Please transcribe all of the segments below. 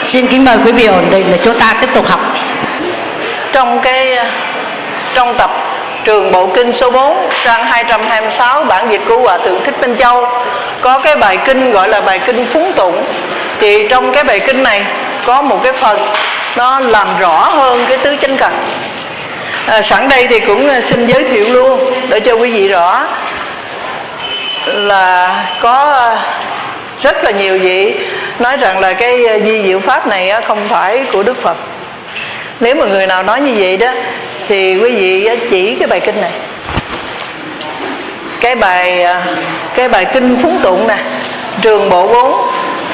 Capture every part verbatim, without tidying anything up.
Xin kính mời quý vị ổn định để chúng ta tiếp tục học. Trong cái trong tập Trường Bộ Kinh số bốn, trang hai trăm hai mươi sáu, bản dịch của Hòa Thượng Thích Minh Châu, có cái bài kinh gọi là bài kinh Phúng Tụng. Thì trong cái bài kinh này có một cái phần nó làm rõ hơn cái tứ chánh cần. à, Sẵn đây thì cũng xin giới thiệu luôn để cho quý vị rõ là có rất là nhiều vị nói rằng là cái di diệu pháp này không phải của Đức Phật. Nếu mà người nào nói như vậy đó thì quý vị chỉ cái bài kinh này, cái bài cái bài kinh Phúng Tụng nè, Trường Bộ bốn,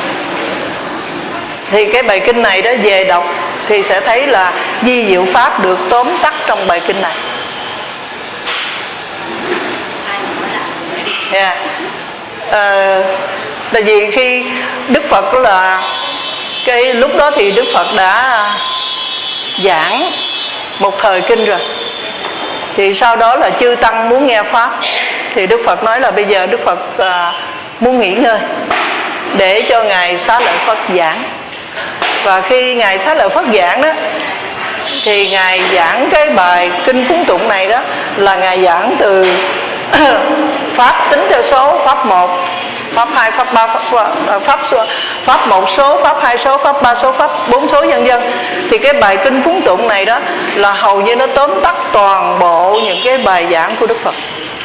thì cái bài kinh này đó về đọc thì sẽ thấy là di diệu pháp được tóm tắt trong bài kinh này. Yeah. À, tại vì khi Đức Phật là cái lúc đó thì Đức Phật đã giảng một thời kinh rồi, thì sau đó là chư tăng muốn nghe pháp thì Đức Phật nói là bây giờ Đức Phật à, muốn nghỉ ngơi để cho ngài Xá Lợi Phất giảng. Và khi ngài Xá Lợi Phất giảng đó thì ngài giảng cái bài kinh Phúng Tụng này đó là ngài giảng từ pháp tính theo số, pháp một, pháp hai, pháp ba, pháp pháp, pháp một số, pháp hai số, pháp ba số, pháp bốn số, vân vân. Thì cái bài kinh Phúng Tụng này đó là hầu như nó tóm tắt toàn bộ những cái bài giảng của Đức Phật,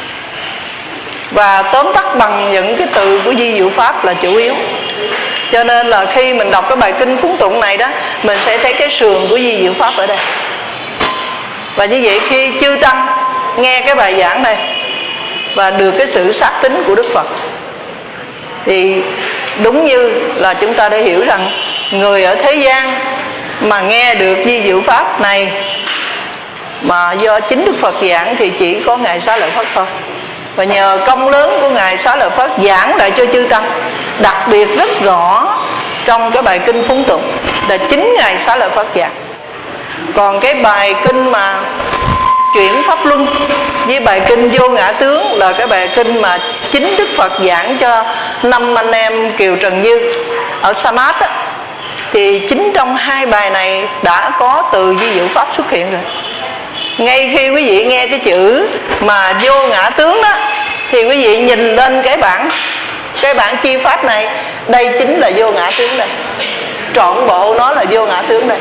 và tóm tắt bằng những cái từ của di diệu pháp là chủ yếu. Cho nên là khi mình đọc cái bài kinh Phúng Tụng này đó, mình sẽ thấy cái sườn của di diệu pháp ở đây. Và như vậy khi chư tăng nghe cái bài giảng này và được cái sự xác tín của Đức Phật thì đúng như là chúng ta đã hiểu rằng người ở thế gian mà nghe được di diệu pháp này mà do chính Đức Phật giảng thì chỉ có ngài Xá Lợi Phất thôi. Và nhờ công lớn của ngài Xá Lợi Phất giảng lại cho chư tăng, đặc biệt rất rõ trong cái bài kinh Phúng Tụng là chính ngài Xá Lợi Phất giảng. Còn cái bài kinh mà Chuyển Pháp Luân với bài kinh Vô Ngã Tướng là cái bài kinh mà chính Đức Phật giảng cho năm anh em Kiều Trần Như ở Sa Mát á, thì chính trong hai bài này đã có từ di diệu pháp xuất hiện rồi. Ngay khi quý vị nghe cái chữ mà Vô Ngã Tướng đó thì quý vị nhìn lên cái bản cái bản chi pháp này, đây chính là Vô Ngã Tướng đây, trọn bộ nó là Vô Ngã Tướng đây.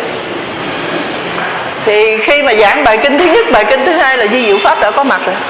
Thì khi mà giảng bài kinh thứ nhất, bài kinh thứ hai là di diệu pháp đã có mặt rồi.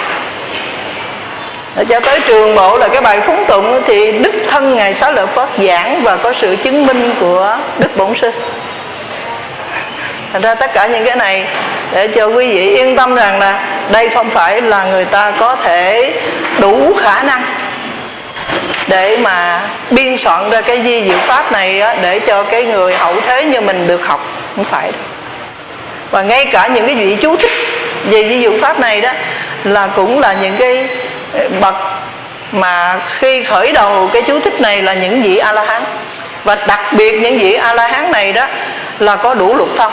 Để cho tới Trường Bộ là cái bài Phúng Tụng thì đích thân ngài Xá Lợi Phất giảng và có sự chứng minh của Đức Bổn Sư. Thành ra tất cả những cái này để cho quý vị yên tâm rằng là đây không phải là người ta có thể đủ khả năng để mà biên soạn ra cái di diệu pháp này á, để cho cái người hậu thế như mình được học, không phải. Và ngay cả những cái vị chú thích về di diệu pháp này đó là cũng là những cái bậc mà khi khởi đầu cái chú thích này là những vị A-la-hán. Và đặc biệt những vị A-la-hán này đó là có đủ lục thông.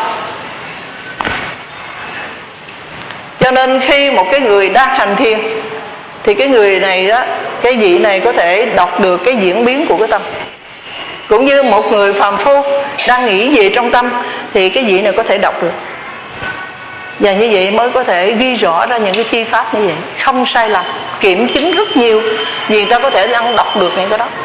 Cho nên khi một cái người đang hành thiền thì cái người này đó, cái vị này có thể đọc được cái diễn biến của cái tâm. Cũng như một người phàm phu đang nghĩ về trong tâm thì cái vị này có thể đọc được. Và như vậy mới có thể ghi rõ ra những cái chi pháp như vậy, không sai lầm, kiểm chứng rất nhiều, vì người ta có thể đang đọc được những cái đó.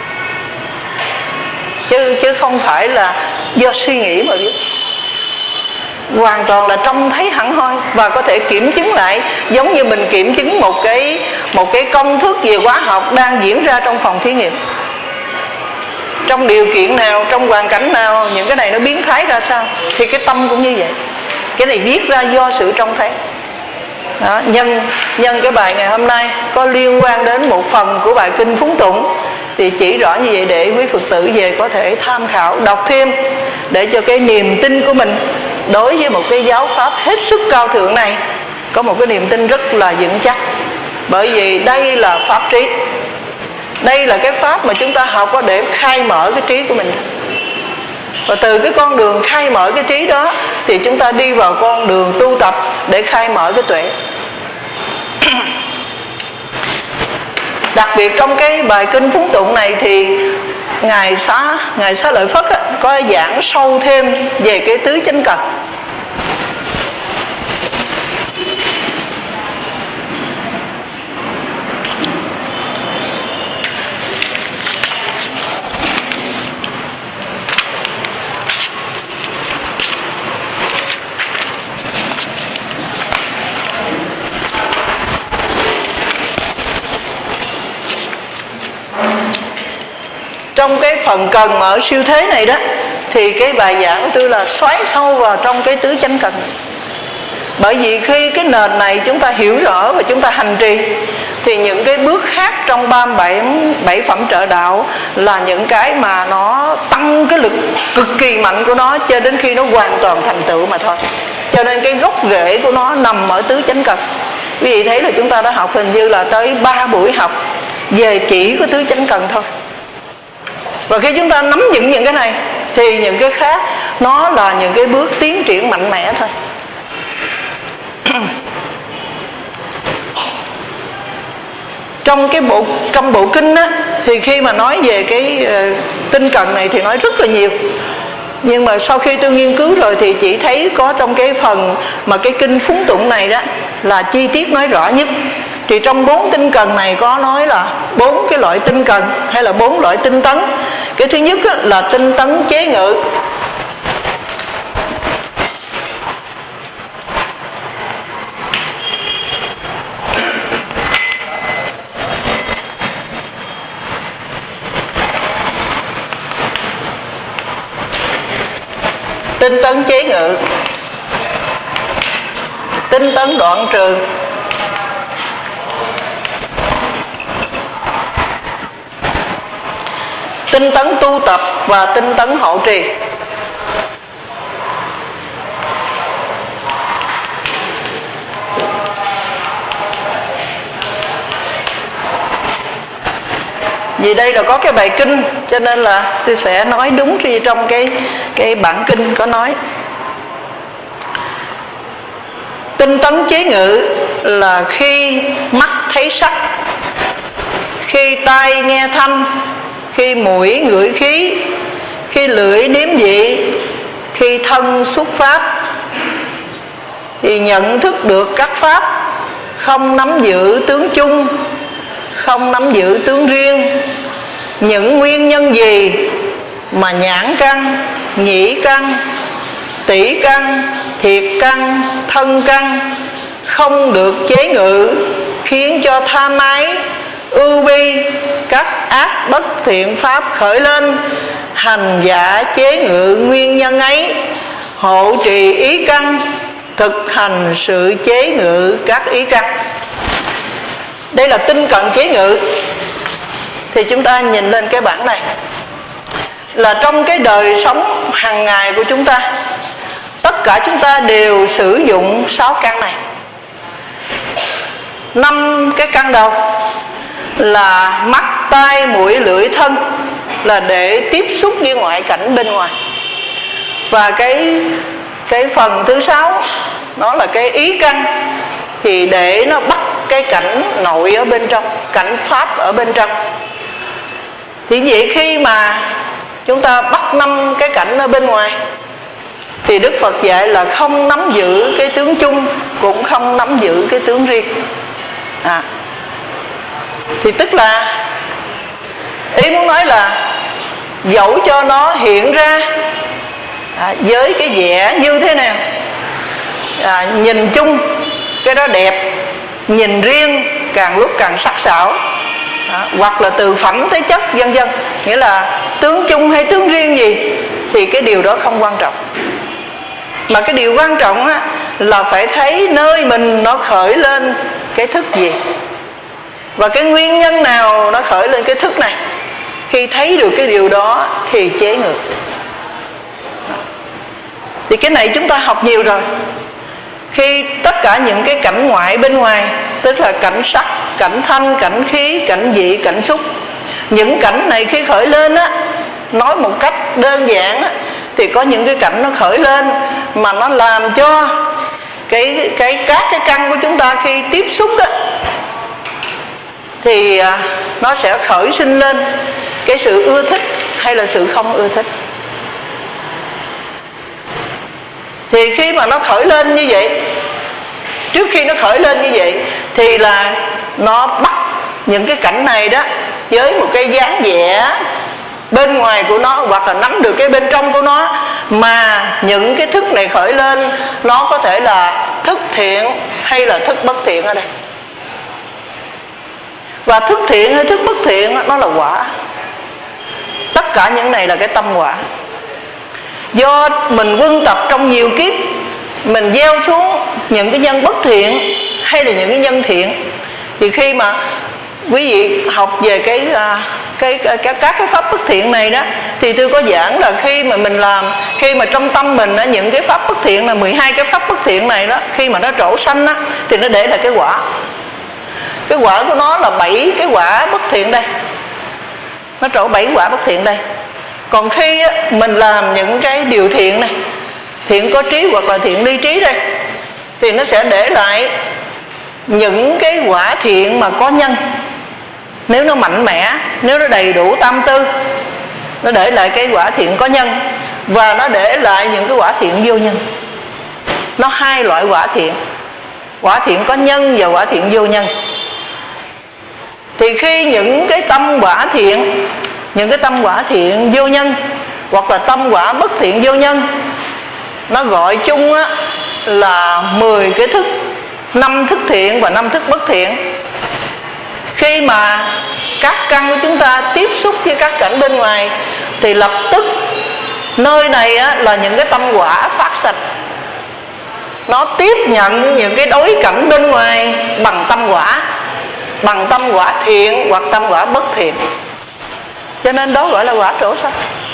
Chứ, chứ không phải là do suy nghĩ mà biết. Hoàn toàn là trông thấy hẳn hoi và có thể kiểm chứng lại, giống như mình kiểm chứng một cái, một cái công thức về hóa học đang diễn ra trong phòng thí nghiệm. Trong điều kiện nào, trong hoàn cảnh nào, những cái này nó biến thái ra sao, thì cái tâm cũng như vậy. Cái này viết ra do sự trông thấy đó. Nhân, nhân cái bài ngày hôm nay có liên quan đến một phần của bài kinh Phúng Tụng thì chỉ rõ như vậy để quý Phật tử về có thể tham khảo, đọc thêm, để cho cái niềm tin của mình đối với một cái giáo pháp hết sức cao thượng này có một cái niềm tin rất là vững chắc. Bởi vì đây là pháp trí, đây là cái pháp mà chúng ta học có để khai mở cái trí của mình. Và từ cái con đường khai mở cái trí đó thì chúng ta đi vào con đường tu tập để khai mở cái tuệ. Đặc biệt trong cái bài kinh Phúng Tụng này thì ngài xá ngài Xá Lợi Phất á, có giảng sâu thêm về cái tứ chánh cần. Trong cái phần cần mà ở siêu thế này đó, thì cái bài giảng của tôi là xoáy sâu vào trong cái tứ chánh cần. Bởi vì khi cái nền này chúng ta hiểu rõ và chúng ta hành trì, thì những cái bước khác trong ba mươi bảy, bảy phẩm trợ đạo là những cái mà nó tăng cái lực cực kỳ mạnh của nó cho đến khi nó hoàn toàn thành tựu mà thôi. Cho nên cái gốc rễ của nó nằm ở tứ chánh cần. Quý vị thấy là chúng ta đã học hình như là tới ba buổi học về chỉ có tứ chánh cần thôi. Và khi chúng ta nắm vững những cái này thì những cái khác nó là những cái bước tiến triển mạnh mẽ thôi. Trong cái bộ trong bộ kinh á, thì khi mà nói về cái uh, tinh cần này thì nói rất là nhiều. Nhưng mà sau khi tôi nghiên cứu rồi thì chỉ thấy có trong cái phần mà cái kinh phúng tụng này đó là chi tiết nói rõ nhất. Thì trong bốn tinh cần này có nói là bốn cái loại tinh cần hay là bốn loại tinh tấn. Cái thứ nhất là tinh tấn chế ngự. Tinh tấn chế ngự, tinh tấn đoạn trừ, tinh tấn tu tập và tinh tấn hậu trì. Vì đây là có cái bài kinh cho nên là tôi sẽ nói đúng khi trong cái cái bản kinh có nói. Tinh tấn chế ngự là khi mắt thấy sắc, khi tai nghe thanh, khi mũi ngửi khí, khi lưỡi nếm vị, khi thân xúc pháp, thì nhận thức được các pháp, không nắm giữ tướng chung, không nắm giữ tướng riêng. Những nguyên nhân gì mà nhãn căn, nhĩ căn, tỷ căn, thiệt căn, thân căn không được chế ngự, khiến cho tham ái, ưu bi, các ác bất thiện pháp khởi lên. Hành giả chế ngự nguyên nhân ấy, hộ trì ý căn, thực hành sự chế ngự các ý căn. Đây là tinh cận chế ngự. Thì chúng ta nhìn lên cái bảng này, là trong cái đời sống hàng ngày của chúng ta, tất cả chúng ta đều sử dụng sáu căn này. Năm cái căn đầu là mắt, tai, mũi, lưỡi, thân, là để tiếp xúc với ngoại cảnh bên ngoài. Và cái cái phần thứ sáu nó là cái ý căn, thì để nó bắt cái cảnh nội ở bên trong, cảnh pháp ở bên trong. Thì vậy khi mà chúng ta bắt năm cái cảnh ở bên ngoài, thì Đức Phật dạy là không nắm giữ cái tướng chung, cũng không nắm giữ cái tướng riêng. à, Thì tức là ý muốn nói là dẫu cho nó hiện ra à, với cái vẻ như thế nào, à, nhìn chung cái đó đẹp, nhìn riêng càng lúc càng sắc sảo, à, hoặc là từ phẩm tới chất vân vân, nghĩa là tướng chung hay tướng riêng gì thì cái điều đó không quan trọng. Mà cái điều quan trọng á, là phải thấy nơi mình nó khởi lên cái thức gì, và cái nguyên nhân nào nó khởi lên cái thức này. Khi thấy được cái điều đó thì chế ngự. Thì cái này chúng ta học nhiều rồi. Khi tất cả những cái cảnh ngoại bên ngoài, tức là cảnh sắc, cảnh thanh, cảnh khí, cảnh vị, cảnh xúc, những cảnh này khi khởi lên á, nói một cách đơn giản á, thì có những cái cảnh nó khởi lên mà nó làm cho cái cái các cái căn của chúng ta khi tiếp xúc á, thì nó sẽ khởi sinh lên cái sự ưa thích hay là sự không ưa thích. Thì khi mà nó khởi lên như vậy, trước khi nó khởi lên như vậy thì là nó bắt những cái cảnh này đó với một cái dáng vẻ bên ngoài của nó, hoặc là nắm được cái bên trong của nó. Mà những cái thức này khởi lên, nó có thể là thức thiện hay là thức bất thiện ở đây. Và thức thiện hay thức bất thiện nó là quả. Tất cả những này là cái tâm quả. Do mình quân tập trong nhiều kiếp, mình gieo xuống những cái nhân bất thiện hay là những cái nhân thiện. Thì khi mà quý vị học về cái cái, cái, cái các cái pháp bất thiện này đó, thì tôi có giảng là khi mà mình làm, khi mà trong tâm mình đó, những cái pháp bất thiện là mười hai cái pháp bất thiện này đó, khi mà nó trổ sanh đó, thì nó để là cái quả. Cái quả của nó là bảy cái quả bất thiện đây, nó trổ bảy quả bất thiện đây. Còn khi á, mình làm những cái điều thiện này, thiện có trí hoặc là thiện ly trí đây, thì nó sẽ để lại những cái quả thiện mà có nhân. Nếu nó mạnh mẽ, nếu nó đầy đủ tam tư, nó để lại cái quả thiện có nhân. Và nó để lại những cái quả thiện vô nhân. Nó hai loại quả thiện, quả thiện có nhân và quả thiện vô nhân. Thì khi những cái tâm quả thiện, những cái tâm quả thiện vô nhân, hoặc là tâm quả bất thiện vô nhân, nó gọi chung á, là mười cái thức, năm thức thiện và năm thức bất thiện. Khi mà các căn của chúng ta tiếp xúc với các cảnh bên ngoài, thì lập tức nơi này á, là những cái tâm quả phát sạch. Nó tiếp nhận những cái đối cảnh bên ngoài bằng tâm quả, bằng tâm quả thiện hoặc tâm quả bất thiện. Cho nên đó gọi là quả trổ sanh.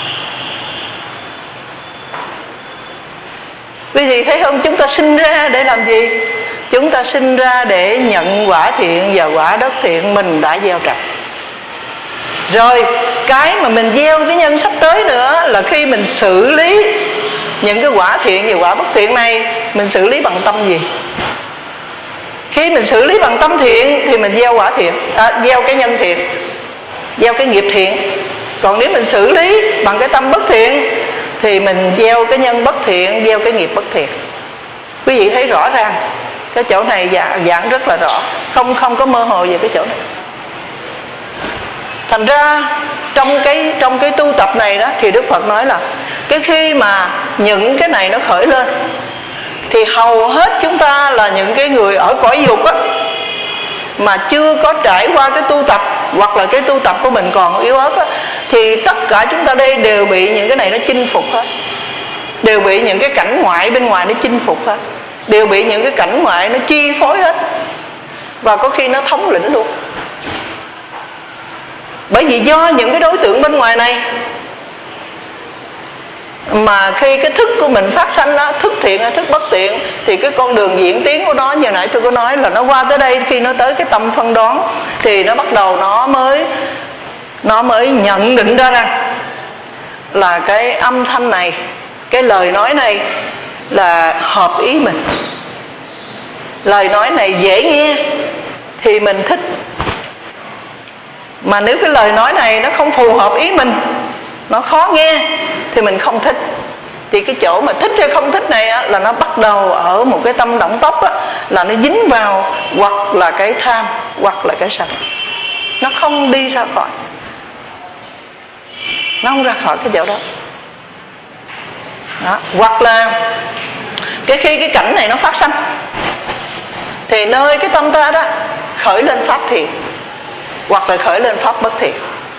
Quý vị thấy không, chúng ta sinh ra để làm gì? Chúng ta sinh ra để nhận quả thiện và quả bất thiện mình đã gieo trồng. Rồi cái mà mình gieo cái nhân sắp tới nữa là khi mình xử lý những cái quả thiện và quả bất thiện này, mình xử lý bằng tâm gì? Khi mình xử lý bằng tâm thiện thì mình gieo quả thiện, à, gieo cái nhân thiện, gieo cái nghiệp thiện. Còn nếu mình xử lý bằng cái tâm bất thiện thì mình gieo cái nhân bất thiện, gieo cái nghiệp bất thiện. Quý vị thấy rõ ràng cái chỗ này giảng rất là rõ, không không có mơ hồ về cái chỗ này. Thành ra trong cái trong cái tu tập này đó, thì Đức Phật nói là cái khi mà những cái này nó khởi lên, thì hầu hết chúng ta là những cái người ở cõi dục á, mà chưa có trải qua cái tu tập, hoặc là cái tu tập của mình còn yếu ớt á, thì tất cả chúng ta đây đều bị những cái này nó chinh phục hết, đều bị những cái cảnh ngoại bên ngoài nó chinh phục hết, đều bị những cái cảnh ngoại nó chi phối hết, và có khi nó thống lĩnh luôn. Bởi vì do những cái đối tượng bên ngoài này mà khi cái thức của mình phát sanh đó, thức thiện hay thức bất thiện, thì cái con đường diễn tiến của nó, như nãy tôi có nói là nó qua tới đây, khi nó tới cái tâm phân đoán thì nó bắt đầu nó mới nó mới nhận định ra rằng là cái âm thanh này, cái lời nói này là hợp ý mình, lời nói này dễ nghe thì mình thích. Mà nếu cái lời nói này nó không phù hợp ý mình, nó khó nghe thì mình không thích. Thì cái chỗ mà thích hay không thích này á, là nó bắt đầu ở một cái tâm động tốc á, là nó dính vào hoặc là cái tham hoặc là cái sân. Nó không đi ra khỏi, nó không ra khỏi cái chỗ đó. Đó. Hoặc là cái khi cái cảnh này nó phát sanh, thì nơi cái tâm ta đó khởi lên pháp thiện hoặc là khởi lên pháp bất thiện.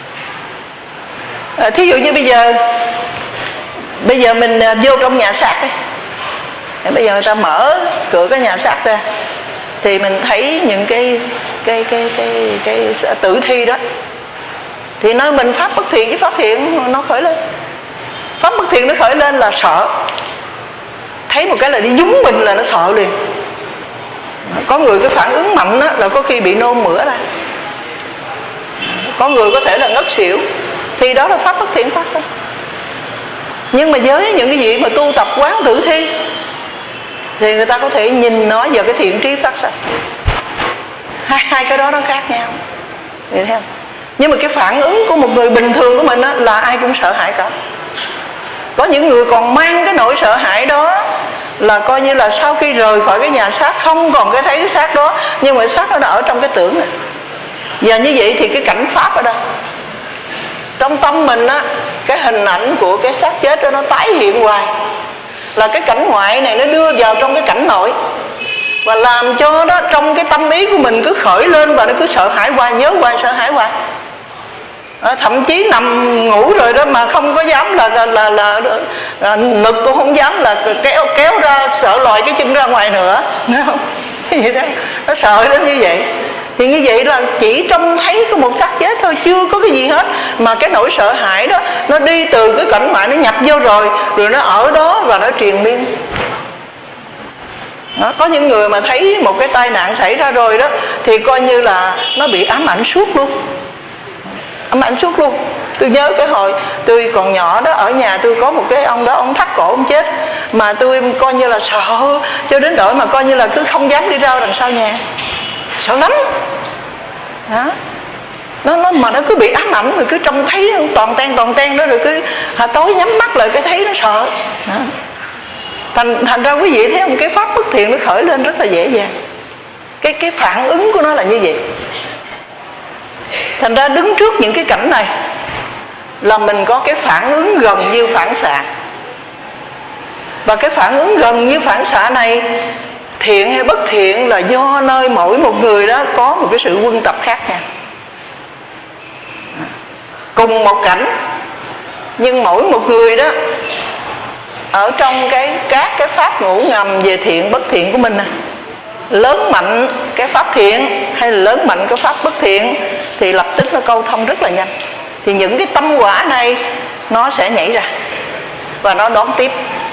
À, thí dụ như bây giờ Bây giờ mình vô trong nhà xác ấy. Bây giờ người ta mở cửa cái nhà xác ra, thì mình thấy những cái cái cái cái cái, cái tử thi đó, thì nơi mình pháp bất thiện với pháp thiện nó khởi lên. Pháp bất thiện nó khởi lên là sợ, thấy một cái là đi nhúng mình là nó sợ liền. Có người cái phản ứng mạnh đó, là có khi bị nôn mửa ra, có người có thể là ngất xỉu, thì đó là pháp bất thiện phát sinh. Nhưng mà với những cái gì mà tu tập quán tử thi, thì người ta có thể nhìn nó vào cái thiện trí phát sinh. Hai, hai cái đó nó khác nhau, hiểu không? Nhưng mà cái phản ứng của một người bình thường của mình á, là ai cũng sợ hãi cả. Có những người còn mang cái nỗi sợ hãi đó, là coi như là sau khi rời khỏi cái nhà xác không còn cái thấy cái xác đó, nhưng mà xác nó đã ở trong cái tưởng này. Và như vậy thì cái cảnh pháp ở đâu? Trong tâm mình á, cái hình ảnh của cái xác chết đó nó tái hiện hoài, là cái cảnh ngoại này nó đưa vào trong cái cảnh nội, và làm cho đó trong cái tâm ý của mình cứ khởi lên, và nó cứ sợ hãi hoài, nhớ hoài, sợ hãi hoài. À, thậm chí nằm ngủ rồi đó mà không có dám là là là, là, là ngực cũng không dám là kéo kéo ra, sợ lòi cái chân ra ngoài nữa, nghe không? Vậy đó, nó sợ đến như vậy. Thì như vậy là chỉ trông thấy có một xác chết thôi, chưa có cái gì hết, mà cái nỗi sợ hãi đó nó đi từ cái cảnh ngoại nó nhập vô rồi, rồi nó ở đó và nó triền miên. Đó, có những người mà thấy một cái tai nạn xảy ra rồi đó, thì coi như là nó bị ám ảnh suốt luôn, ám ảnh suốt luôn. Tôi nhớ cái hồi tôi còn nhỏ đó, ở nhà tôi có một cái ông đó, ông thắt cổ ông chết, mà tôi coi như là sợ cho đến độ mà coi như là cứ không dám đi ra đằng sau nhà, sợ lắm đó. Nó, nó mà nó cứ bị ám ảnh, rồi cứ trông thấy toàn ten toàn ten đó, rồi cứ à, tối nhắm mắt lại cái thấy nó sợ đó. Thành, thành ra quý vị thấy không, cái pháp bất thiện nó khởi lên rất là dễ dàng. Cái, cái phản ứng của nó là như vậy. Thành ra đứng trước những cái cảnh này là mình có cái phản ứng gần như phản xạ. Và cái phản ứng gần như phản xạ này, thiện hay bất thiện, là do nơi mỗi một người đó có một cái sự quân tập khác nhau. Cùng một cảnh, nhưng mỗi một người đó ở trong cái các cái pháp ngủ ngầm về thiện bất thiện của mình, lớn mạnh cái pháp thiện hay là lớn mạnh cái pháp bất thiện, thì lập tức nó câu thông rất là nhanh. Thì những cái tâm quả này nó sẽ nhảy ra và nó đón tiếp.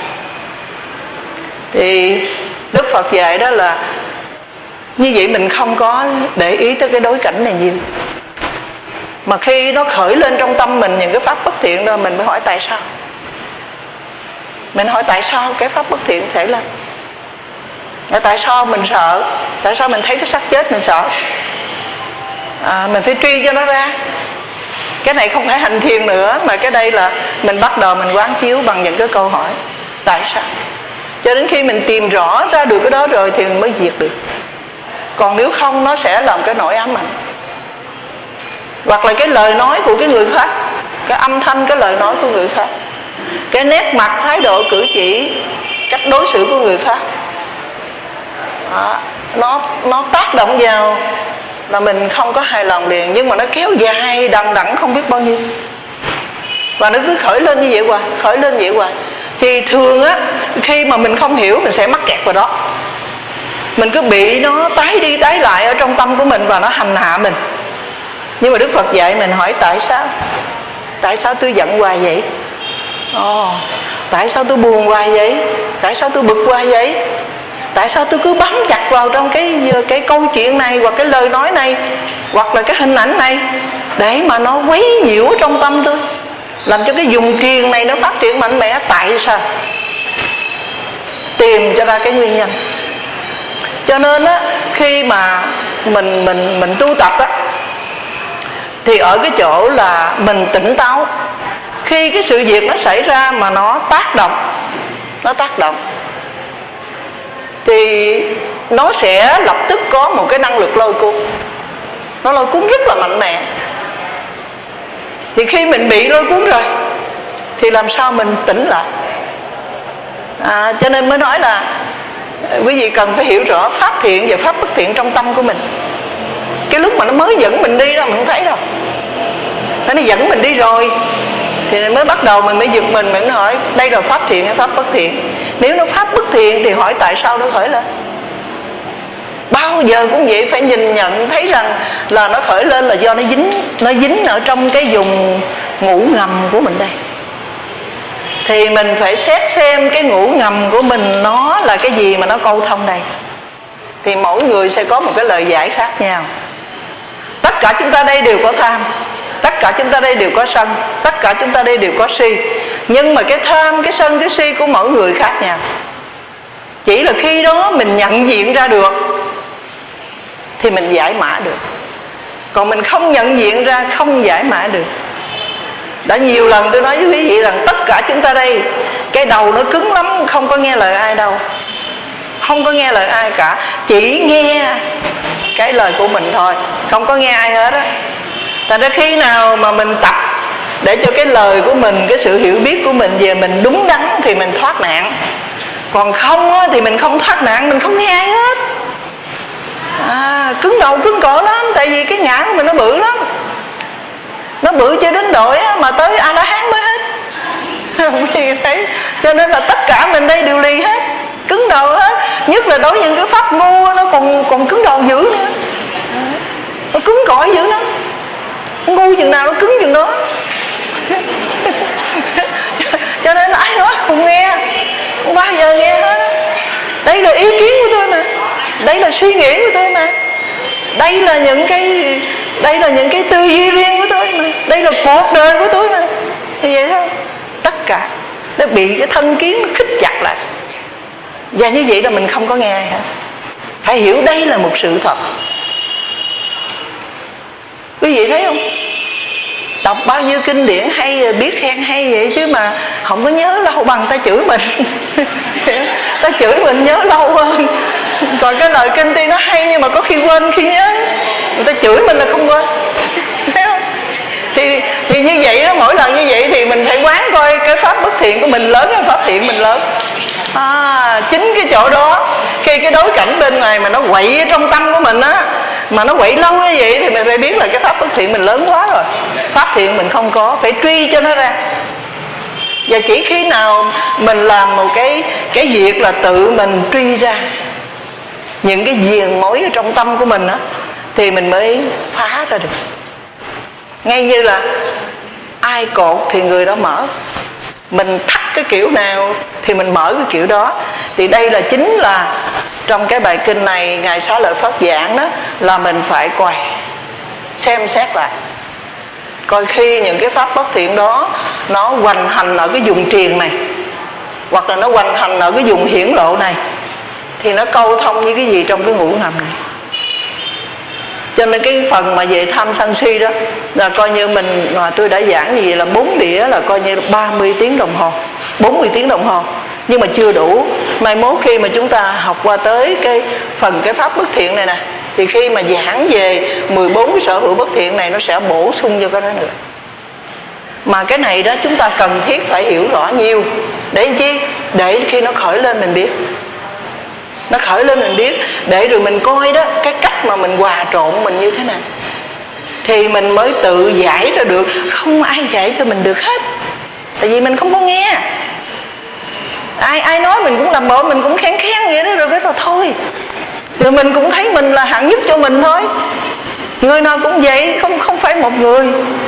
Thì Đức Phật dạy đó là như vậy mình không có để ý tới cái đối cảnh này nhiều, mà khi nó khởi lên trong tâm mình những cái pháp bất thiện đó, mình mới hỏi tại sao. Mình hỏi tại sao cái pháp bất thiện xảy lên, tại sao mình sợ, tại sao mình thấy cái xác chết mình sợ, à, mình phải truy cho nó ra. Cái này không phải hành thiền nữa, mà cái đây là mình bắt đầu mình quán chiếu bằng những cái câu hỏi tại sao. Cho đến khi mình tìm rõ ra được cái đó rồi thì mình mới diệt được. Còn nếu không nó sẽ làm cái nỗi ám ảnh, hoặc là cái lời nói của cái người khác, cái âm thanh, cái lời nói của người khác, cái nét mặt, thái độ, cử chỉ, cách đối xử của người khác, đó, nó nó tác động vào là mình không có hài lòng liền, nhưng mà nó kéo dài đằng đẵng không biết bao nhiêu, và nó cứ khởi lên như vậy hoài, khởi lên như vậy hoài. Thì thường á, khi mà mình không hiểu mình sẽ mắc kẹt vào đó, mình cứ bị nó tái đi tái lại ở trong tâm của mình và nó hành hạ mình. Nhưng mà Đức Phật dạy mình hỏi tại sao, tại sao tôi giận hoài vậy, ồ, tại sao tôi buồn hoài vậy, tại sao tôi bực hoài vậy, tại sao tôi cứ bám chặt vào trong cái cái câu chuyện này, hoặc cái lời nói này, hoặc là cái hình ảnh này, để mà nó quấy nhiễu trong tâm tôi, làm cho cái vùng truyền này nó phát triển mạnh mẽ. Tại sao? Tìm cho ra cái nguyên nhân. Cho nên á, khi mà mình mình mình tu tập á, thì ở cái chỗ là mình tỉnh táo. Khi cái sự việc nó xảy ra mà nó tác động, nó tác động thì nó sẽ lập tức có một cái năng lực lôi cuốn, nó lôi cuốn rất là mạnh mẽ. Thì khi mình bị lôi cuốn rồi thì làm sao mình tỉnh lại? À, cho nên mới nói là quý vị cần phải hiểu rõ pháp thiện và pháp bất thiện trong tâm của mình. Cái lúc mà nó mới dẫn mình đi đó mình không thấy đâu, nó dẫn mình đi rồi thì mới bắt đầu mình mới giật mình, mình mới hỏi đây là pháp thiện hay pháp bất thiện. Nếu nó pháp bất thiện thì hỏi tại sao nó khởi lên. Bao giờ cũng vậy, phải nhìn nhận thấy rằng là nó khởi lên là do nó dính, nó dính ở trong cái vùng ngủ ngầm của mình đây. Thì mình phải xét xem cái ngủ ngầm của mình nó là cái gì mà nó câu thông đây. Thì mỗi người sẽ có một cái lời giải khác nhau. Tất cả chúng ta đây đều có tham, tất cả chúng ta đây đều có sân, tất cả chúng ta đây đều có si. Nhưng mà cái tham, cái sân, cái si của mỗi người khác nhau. Chỉ là khi đó mình nhận diện ra được thì mình giải mã được. Còn mình không nhận diện ra, không giải mã được. Đã nhiều lần tôi nói với quý vị rằng tất cả chúng ta đây, cái đầu nó cứng lắm, không có nghe lời ai đâu, không có nghe lời ai cả, chỉ nghe cái lời của mình thôi, không có nghe ai hết á. Thành ra khi nào mà mình tập để cho cái lời của mình, cái sự hiểu biết của mình về mình đúng đắn thì mình thoát nạn. Còn không á, thì mình không thoát nạn, mình không nghe ai hết. À, cứng đầu cứng cổ lắm. Tại vì cái ngã của mình nó bự lắm, nó bự cho đến độ á, mà tới A-la-hán mới hết. Không thấy. Cho nên là tất cả mình đây đều lì hết, cứng đầu hết. Nhất là đối với những cái pháp ngu nó còn còn cứng đầu dữ nữa, nó cứng cỏi dữ lắm. Ngu chừng nào nó cứng chừng đó. Cho nên ai nói không nghe, không bao giờ nghe hết. Đây là ý kiến của tôi mà, đây là suy nghĩ của tôi mà, đây là những cái đây là những cái tư duy riêng của tôi mà, đây là cuộc đời của tôi mà. Thì vậy thôi. Tất cả nó bị cái thân kiến nó khích chặt lại, và như vậy là mình không có nghe ai hết. Phải hiểu đây là một sự thật. Quý vị thấy không? Đọc bao nhiêu kinh điển hay, biết khen hay vậy chứ mà không có nhớ lâu bằng ta chửi mình. Ta chửi mình nhớ lâu hơn. Còn cái lời kinh tuy nó hay nhưng mà có khi quên, khi nhớ. Người ta chửi mình là không quên. Thấy không? Thì, thì như vậy đó, mỗi lần như vậy thì mình phải quán coi cái pháp bất thiện của mình lớn hay pháp thiện mình lớn. À, chính cái chỗ đó, khi cái đối cảnh bên ngoài mà nó quậy ở trong tâm của mình á, mà nó quậy lâu như vậy thì mình phải biết là cái pháp bất thiện mình lớn quá rồi, pháp thiện mình không có, phải truy cho nó ra. Và chỉ khi nào mình làm một cái cái việc là tự mình truy ra những cái viền mối ở trong tâm của mình á, thì mình mới phá ra được. Ngay như là ai cột thì người đó mở, mình thắt cái kiểu nào thì mình mở cái kiểu đó. Thì đây là chính là trong cái bài kinh này Ngài Xá Lợi Phất giảng đó, là mình phải coi xem xét lại, coi khi những cái pháp bất thiện đó nó hoành hành ở cái vùng triền này, hoặc là nó hoành hành ở cái vùng hiển lộ này, thì nó câu thông với cái gì trong cái ngũ ngầm này. Cho nên cái phần mà về tham sân si đó là coi như mình, mà tôi đã giảng như vậy là bốn đĩa là coi như ba mươi tiếng đồng hồ, bốn mươi tiếng đồng hồ, nhưng mà chưa đủ. Mai mốt khi mà chúng ta học qua tới cái phần cái pháp bất thiện này nè, thì khi mà giảng về mười bốn cái sở hữu bất thiện này, nó sẽ bổ sung cho cái đó nữa. Mà cái này đó chúng ta cần thiết phải hiểu rõ nhiều. Để làm chi? Để khi nó khởi lên mình biết, nó khởi lên mình biết, để rồi mình coi đó cái cách mà mình hòa trộn mình như thế nào, thì mình mới tự giải ra được. Không ai giải cho mình được hết, tại vì mình không có nghe. Ai ai nói mình cũng làm bộ, mình cũng khen khen vậy đó, rồi cái rồi thôi. Rồi mình cũng thấy mình là hạng nhất cho mình thôi. Người nào cũng vậy, không không phải một người.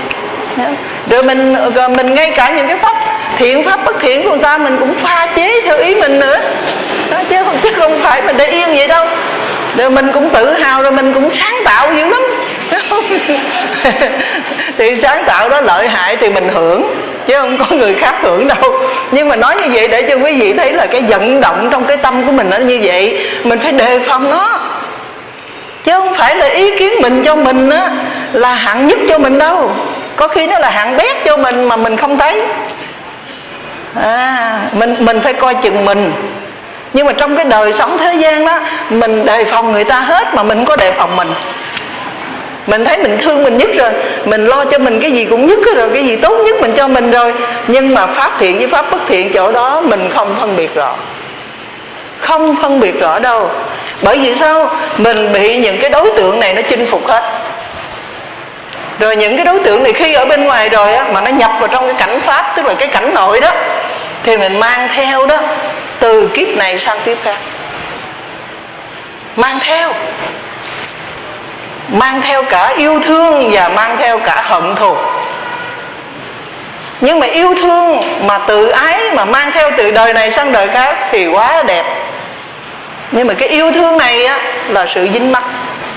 Rồi mình rồi mình ngay cả những cái pháp thiện, pháp bất thiện của người ta mình cũng pha chế theo ý mình nữa. Đó, chứ không chứ không phải mình để yên vậy đâu. Rồi mình cũng tự hào, rồi mình cũng sáng tạo dữ lắm. Thì sáng tạo đó lợi hại thì mình hưởng, chứ không có người khác hưởng đâu. Nhưng mà nói như vậy để cho quý vị thấy là cái vận động trong cái tâm của mình nó như vậy, mình phải đề phòng nó, chứ không phải là ý kiến mình cho mình á là hạng nhất cho mình đâu. Có khi nó là hạng bét cho mình mà mình không thấy. À, mình mình phải coi chừng mình. Nhưng mà trong cái đời sống thế gian đó, mình đề phòng người ta hết mà mình không có đề phòng mình. Mình thấy mình thương mình nhất rồi, mình lo cho mình cái gì cũng nhất rồi, cái gì tốt nhất mình cho mình rồi. Nhưng mà pháp thiện với pháp bất thiện chỗ đó mình không phân biệt rõ, không phân biệt rõ đâu. Bởi vì sao? Mình bị những cái đối tượng này nó chinh phục hết. Rồi những cái đối tượng này khi ở bên ngoài rồi á, mà nó nhập vào trong cái cảnh pháp, tức là cái cảnh nội đó, thì mình mang theo đó từ kiếp này sang kiếp khác. Mang theo Mang theo cả yêu thương và mang theo cả hận thù. Nhưng mà yêu thương mà tự ái mà mang theo từ đời này sang đời khác thì quá đẹp. Nhưng mà cái yêu thương này á là sự dính mắc.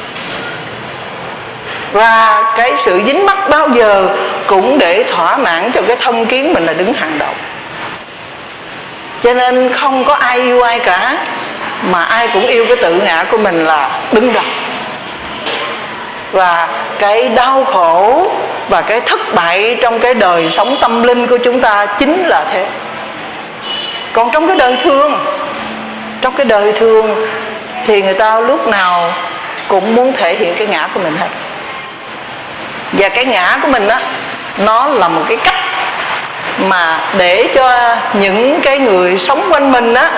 Và cái sự dính mắc bao giờ cũng để thỏa mãn cho cái thân kiến mình là đứng hàng đầu. Cho nên không có ai yêu ai cả, mà ai cũng yêu cái tự ngã của mình là đứng đầu. Và cái đau khổ và cái thất bại trong cái đời sống tâm linh của chúng ta chính là thế. Còn trong cái đời thường, trong cái đời thường thì người ta lúc nào cũng muốn thể hiện cái ngã của mình hết. Và cái ngã của mình á, nó là một cái cách mà để cho những cái người sống quanh mình á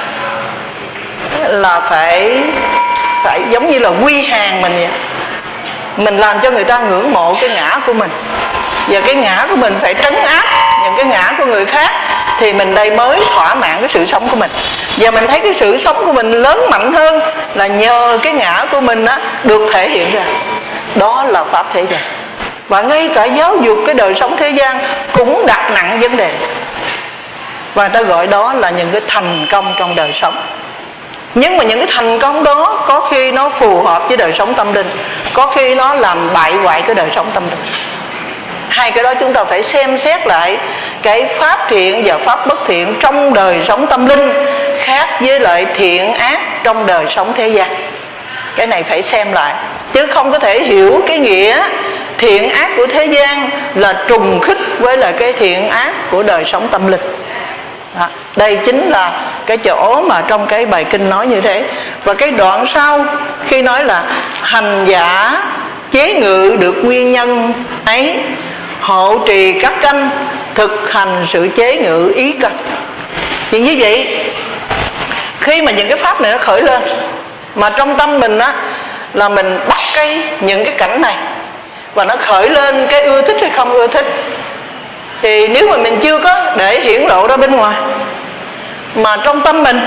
là phải phải giống như là quy hàng mình vậy. Mình làm cho người ta ngưỡng mộ cái ngã của mình, và cái ngã của mình phải trấn áp những cái ngã của người khác, thì mình đây mới thỏa mãn cái sự sống của mình. Và mình thấy cái sự sống của mình lớn mạnh hơn là nhờ cái ngã của mình á được thể hiện ra. Đó là pháp thế gian. Và ngay cả giáo dục cái đời sống thế gian cũng đặt nặng vấn đề, và ta gọi đó là những cái thành công trong đời sống. Nhưng mà những cái thành công đó có khi nó phù hợp với đời sống tâm linh, có khi nó làm bại hoại cái đời sống tâm linh. Hai cái đó chúng ta phải xem xét lại cái pháp thiện và pháp bất thiện trong đời sống tâm linh khác với lại thiện ác trong đời sống thế gian. Cái này phải xem lại, chứ không có thể hiểu cái nghĩa thiện ác của thế gian là trùng khích với lại cái thiện ác của đời sống tâm linh. Đó, đây chính là cái chỗ mà trong cái bài kinh nói như thế. Và cái đoạn sau khi nói là hành giả chế ngự được nguyên nhân ấy, hộ trì các căn, thực hành sự chế ngự ý căn. Thì như vậy, khi mà những cái pháp này nó khởi lên, mà trong tâm mình á là mình bắt cái những cái cảnh này, và nó khởi lên cái ưa thích hay không ưa thích, thì nếu mà mình chưa có để hiển lộ ra bên ngoài, mà trong tâm mình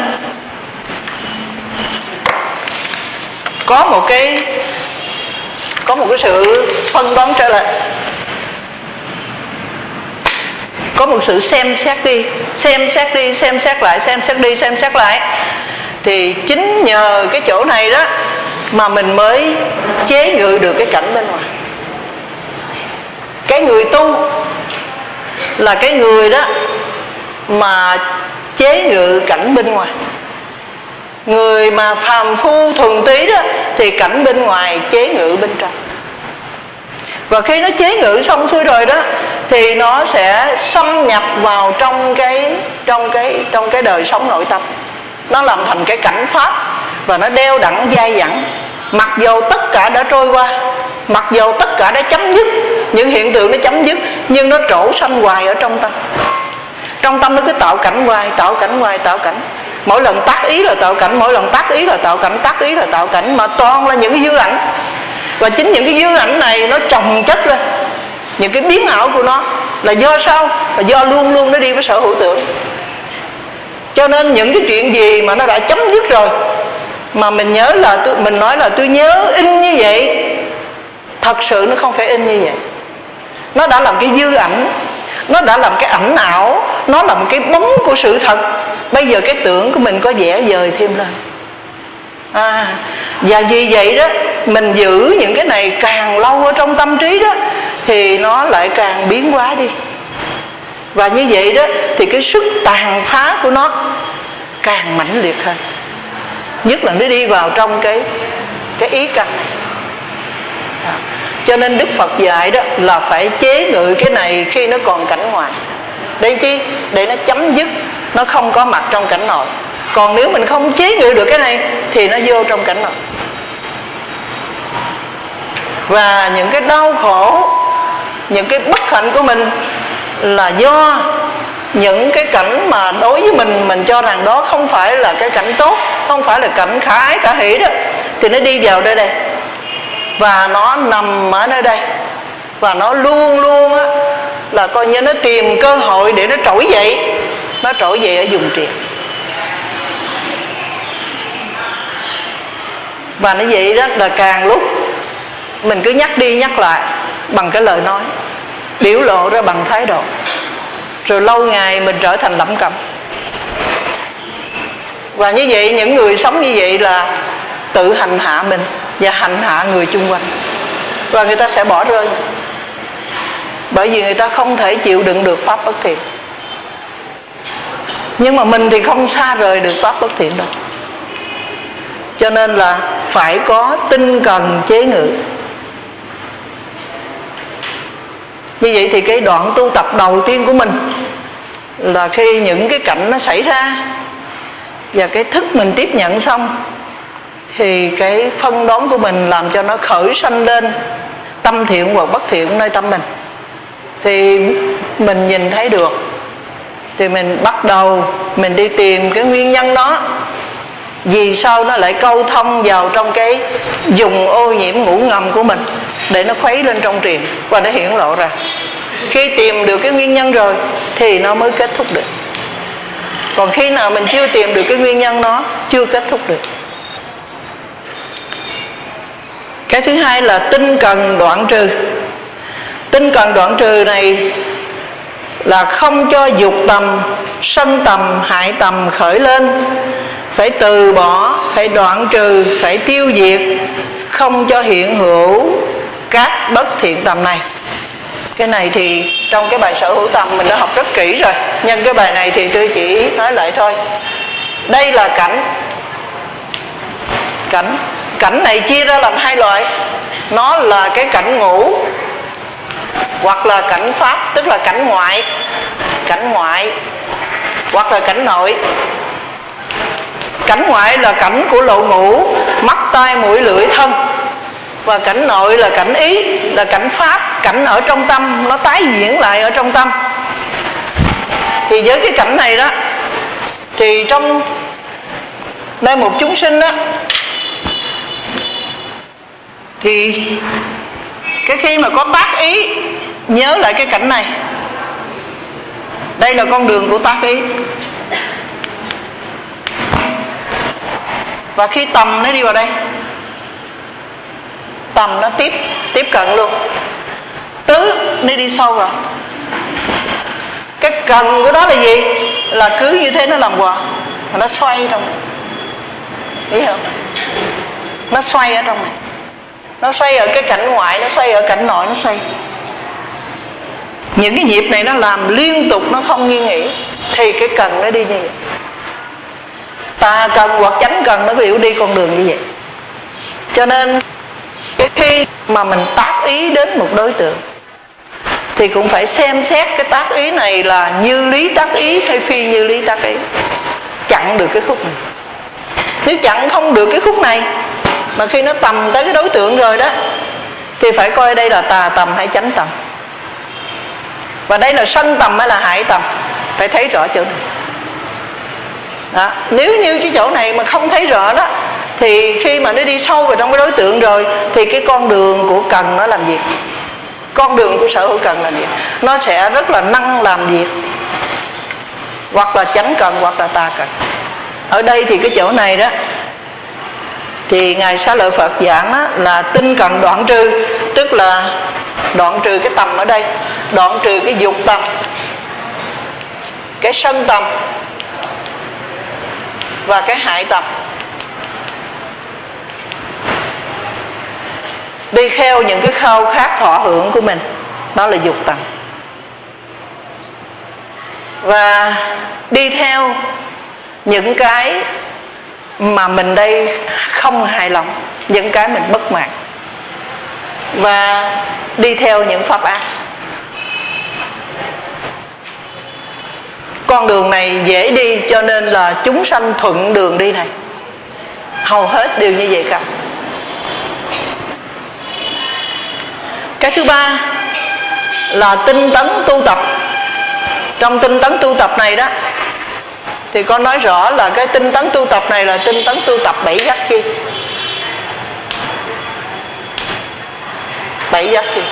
có một cái có một cái sự phân đoán trở lại, có một sự xem xét đi, xem xét đi, xem xét lại, xem xét đi, xem xét lại, thì chính nhờ cái chỗ này đó mà mình mới chế ngự được cái cảnh bên ngoài. Cái người tu là cái người đó mà chế ngự cảnh bên ngoài. Người mà phàm phu thuần túy đó thì cảnh bên ngoài chế ngự bên trong. Và khi nó chế ngự xong xuôi rồi đó thì nó sẽ xâm nhập vào trong cái trong cái trong cái đời sống nội tâm. Nó làm thành cái cảnh pháp và nó đeo đẳng dai dẳng. Mặc dầu tất cả đã trôi qua, mặc dầu tất cả đã chấm dứt, những hiện tượng nó chấm dứt, nhưng nó trổ sanh hoài ở trong tâm. Trong tâm nó cứ tạo cảnh hoài, tạo cảnh hoài, tạo cảnh. Mỗi lần tác ý là tạo cảnh, mỗi lần tác ý là tạo cảnh, tác ý là tạo cảnh, mà toàn là những cái dư ảnh. Và chính những cái dư ảnh này nó chồng chất lên. Những cái biến ảo của nó là do sao? Là do luôn luôn nó đi với sở hữu tưởng. Cho nên những cái chuyện gì mà nó đã chấm dứt rồi, mà mình nhớ là tôi, mình nói là tôi nhớ in như vậy, thật sự nó không phải in như vậy. Nó đã làm cái dư ảnh, nó đã làm cái ảnh ảo, nó là một cái bóng của sự thật. Bây giờ cái tưởng của mình có vẻ dời thêm lên. À, và vì vậy đó, mình giữ những cái này càng lâu ở trong tâm trí đó thì nó lại càng biến hóa đi. Và như vậy đó thì cái sức tàn phá của nó càng mãnh liệt hơn. Nhất là nó đi vào trong cái cái ý căn này. À, cho nên Đức Phật dạy đó là phải chế ngự cái này khi nó còn cảnh ngoài. Để chi? Để nó chấm dứt, nó không có mặt trong cảnh nội. Còn nếu mình không chế ngự được cái này thì nó vô trong cảnh nội. Và những cái đau khổ, những cái bất hạnh của mình là do những cái cảnh mà đối với mình, mình cho rằng đó không phải là cái cảnh tốt, không phải là cảnh khả ái khả hỷ đó, thì nó đi vào đây đây. Và nó nằm ở nơi đây. Và nó luôn luôn á là coi như nó tìm cơ hội để nó trỗi dậy. Nó trỗi dậy ở vùng triền. Và nó vậy đó là càng lúc mình cứ nhắc đi nhắc lại bằng cái lời nói, biểu lộ ra bằng thái độ, rồi lâu ngày mình trở thành lẩm cẩm. Và như vậy những người sống như vậy là tự hành hạ mình và hành hạ người chung quanh. Và người ta sẽ bỏ rơi, bởi vì người ta không thể chịu đựng được pháp bất thiện. Nhưng mà mình thì không xa rời được pháp bất thiện đâu. Cho nên là phải có tinh cần chế ngự. Như vậy thì cái đoạn tu tập đầu tiên của mình là khi những cái cảnh nó xảy ra và cái thức mình tiếp nhận xong, thì cái phân đoán của mình làm cho nó khởi sanh lên tâm thiện hoặc bất thiện nơi tâm mình, thì mình nhìn thấy được, thì mình bắt đầu mình đi tìm cái nguyên nhân đó. Vì sao nó lại câu thông vào trong cái vùng ô nhiễm ngủ ngầm của mình để nó khuấy lên trong triền và nó hiển lộ ra. Khi tìm được cái nguyên nhân rồi thì nó mới kết thúc được. Còn khi nào mình chưa tìm được cái nguyên nhân nó, chưa kết thúc được. Cái thứ hai là tinh cần đoạn trừ. Tinh cần đoạn trừ này là không cho dục tầm, sân tầm, hại tầm khởi lên, phải từ bỏ, phải đoạn trừ, phải tiêu diệt, không cho hiện hữu các bất thiện tầm này. Cái này thì trong cái bài sở hữu tầm mình đã học rất kỹ rồi, nhân cái bài này thì tôi chỉ nói lại thôi. Đây là cảnh. Cảnh Cảnh này chia ra làm hai loại. Nó là cái cảnh ngũ, hoặc là cảnh pháp, tức là cảnh ngoại. Cảnh ngoại hoặc là cảnh nội. Cảnh ngoại là cảnh của lộ ngũ, mắt tai mũi lưỡi thân. Và cảnh nội là cảnh ý, là cảnh pháp, cảnh ở trong tâm, nó tái diễn lại ở trong tâm. Thì với cái cảnh này đó, thì trong đây một chúng sinh đó, thì cái khi mà có tác ý nhớ lại cái cảnh này, đây là con đường của tác ý. Và khi tầm nó đi vào đây, tầm nó tiếp tiếp cận luôn. Tứ nó đi sâu vào. Cái cần của đó là gì? Là cứ như thế nó làm hoài, nó xoay trong này, biết không? Nó xoay ở trong này, nó xoay ở cái cảnh ngoại, nó xoay ở cảnh nội, nó xoay. Những cái nhịp này nó làm liên tục, nó không nghi nghỉ, thì cái cần nó đi như vậy. Tà cần hoặc chánh cần nó biểu đi con đường như vậy. Cho nên cái khi mà mình tác ý đến một đối tượng thì cũng phải xem xét cái tác ý này là như lý tác ý hay phi như lý tác ý, chặn được cái khúc này. Nếu chặn không được cái khúc này, mà khi nó tầm tới cái đối tượng rồi đó, thì phải coi đây là tà tầm hay chánh tầm, và đây là sân tầm hay là hại tầm, phải thấy rõ chỗ này đó. Nếu như cái chỗ này mà không thấy rõ đó, thì khi mà nó đi sâu vào trong cái đối tượng rồi, thì cái con đường của cần nó làm việc, con đường của sở hữu cần làm việc, nó sẽ rất là năng làm việc, hoặc là chánh cần hoặc là tà cần. Ở đây thì cái chỗ này đó, thì Ngài Xá Lợi Phật giảng đó là tinh cần đoạn trừ, tức là đoạn trừ cái tầm ở đây, đoạn trừ cái dục tầm, cái sân tầm và cái hại tầm. Đi theo những cái khao khát thọ hưởng của mình, đó là dục tầm. Và đi theo những cái mà mình đây không hài lòng, những cái mình bất mãn, và đi theo những pháp ác. Con đường này dễ đi, cho nên là chúng sanh thuận đường đi này, hầu hết đều như vậy cả. Cái thứ ba là tinh tấn tu tập. Trong tinh tấn tu tập này đó, thì con nói rõ là cái tinh tấn tu tập này là tinh tấn tu tập bảy giác chi. Bảy giác chi.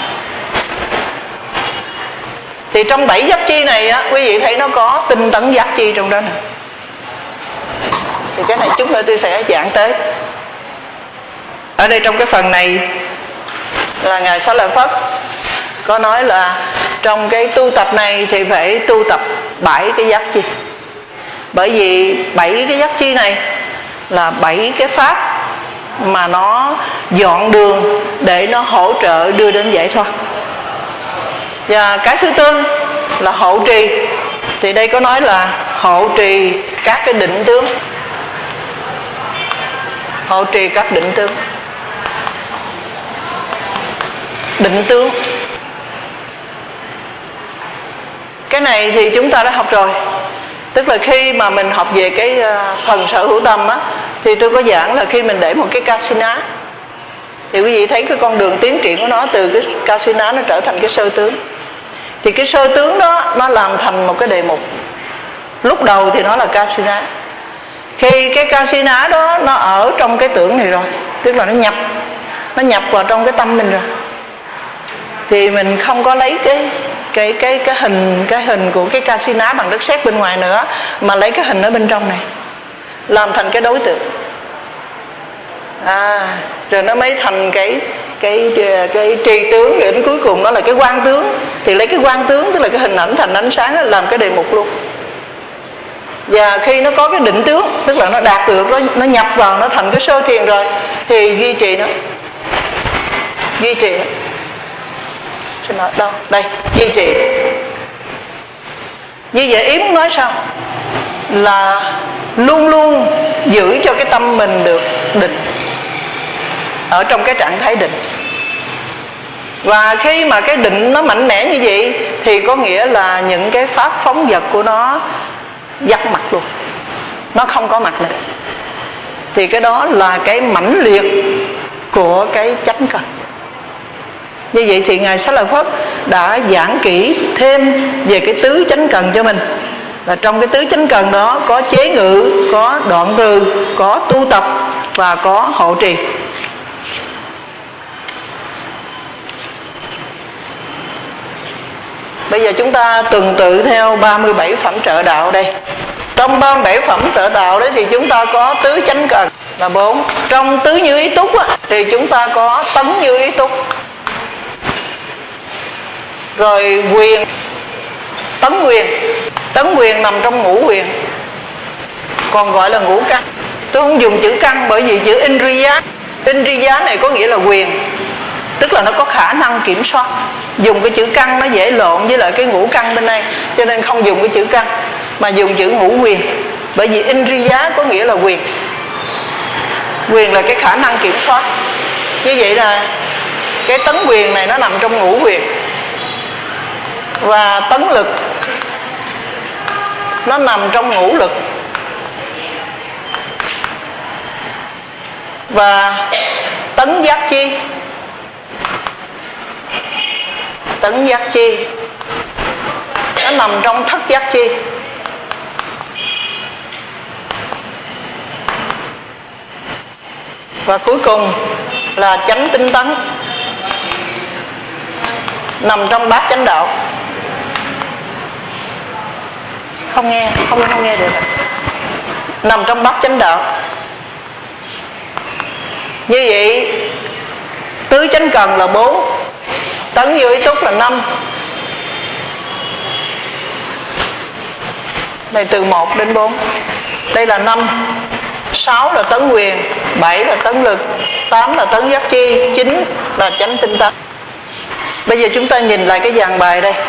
Thì trong bảy giác chi này á, quý vị thấy nó có tinh tấn giác chi trong đó nè. Thì cái này chúng tôi sẽ giảng tới. Ở đây trong cái phần này là Ngài Xá Lợi Phất có nói là trong cái tu tập này thì phải tu tập bảy cái giác chi. Bởi vì bảy cái giác chi này là bảy cái pháp mà nó dọn đường để nó hỗ trợ đưa đến giải thoát. Và cái thứ tư là hộ trì. Thì đây có nói là hộ trì các cái định tướng, hộ trì các định tướng. Định tướng Cái này thì chúng ta đã học rồi. Tức là khi mà mình học về cái phần sở hữu tâm á, thì tôi có giảng là khi mình để một cái kasina, thì quý vị thấy cái con đường tiến triển của nó từ cái kasina nó trở thành cái sơ tướng. Thì cái sơ tướng đó nó làm thành một cái đề mục. Lúc đầu thì nó là kasina. Khi cái kasina đó nó ở trong cái tưởng này rồi, tức là nó nhập Nó nhập vào trong cái tâm mình rồi, thì mình không có lấy cái cái cái cái hình cái hình của cái kasina bằng đất sét bên ngoài nữa, mà lấy cái hình ở bên trong này làm thành cái đối tượng. À, rồi nó mới thành cái cái cái, cái trì tướng, rồi đến cuối cùng nó là cái quang tướng. Thì lấy cái quang tướng, tức là cái hình ảnh thành ánh sáng đó, làm cái đề mục luôn. Và khi nó có cái định tướng, tức là nó đạt được, nó, nó nhập vào, nó thành cái sơ thiền rồi, thì duy trì nó. Duy trì nó. Xin nói đâu? Đây, duy trì. Như vậy ý muốn nói sao? Là luôn luôn giữ cho cái tâm mình được định, ở trong cái trạng thái định. Và khi mà cái định nó mạnh mẽ như vậy, thì có nghĩa là những cái pháp phóng dật của nó dắt mặt luôn, nó không có mặt nữa. Thì cái đó là cái mãnh liệt của cái chánh cần. Như vậy thì Ngài Xá Lợi Phất đã giảng kỹ thêm về cái tứ chánh cần cho mình. Và trong cái tứ chánh cần đó có chế ngự, có đoạn từ, có tu tập và có hộ trì. Bây giờ chúng ta tuần tự theo ba mươi bảy phẩm trợ đạo đây. Trong ba mươi bảy phẩm trợ đạo đấy thì chúng ta có tứ chánh cần là bốn. Trong tứ như ý túc á, thì chúng ta có tấn như ý túc. Rồi quyền, tấn quyền. Tấn quyền nằm trong ngũ quyền, còn gọi là ngũ căn. Tôi không dùng chữ căn bởi vì chữ Indriya, Indriya này có nghĩa là quyền, tức là nó có khả năng kiểm soát. Dùng cái chữ căn nó dễ lộn với lại cái ngũ căn bên đây, cho nên không dùng cái chữ căn mà dùng chữ ngũ quyền. Bởi vì Indriya có nghĩa là quyền. Quyền là cái khả năng kiểm soát. Như vậy là cái tấn quyền này nó nằm trong ngũ quyền. Và tấn lực nó nằm trong ngũ lực. Và tấn giác chi, tấn giác chi nó nằm trong thất giác chi. Và cuối cùng là chánh tinh tấn, nằm trong bát chánh đạo. Không nghe, không không nghe được. Nằm trong bát chánh đạo. Như vậy tứ chánh cần là bốn, tấn như ý túc là năm. Đây từ một đến bốn. Đây là năm. Sáu là tấn quyền, bảy là tấn lực, tám là tấn giác chi, chín là chánh tinh tấn. Bây giờ chúng ta nhìn lại cái dàn bài đây.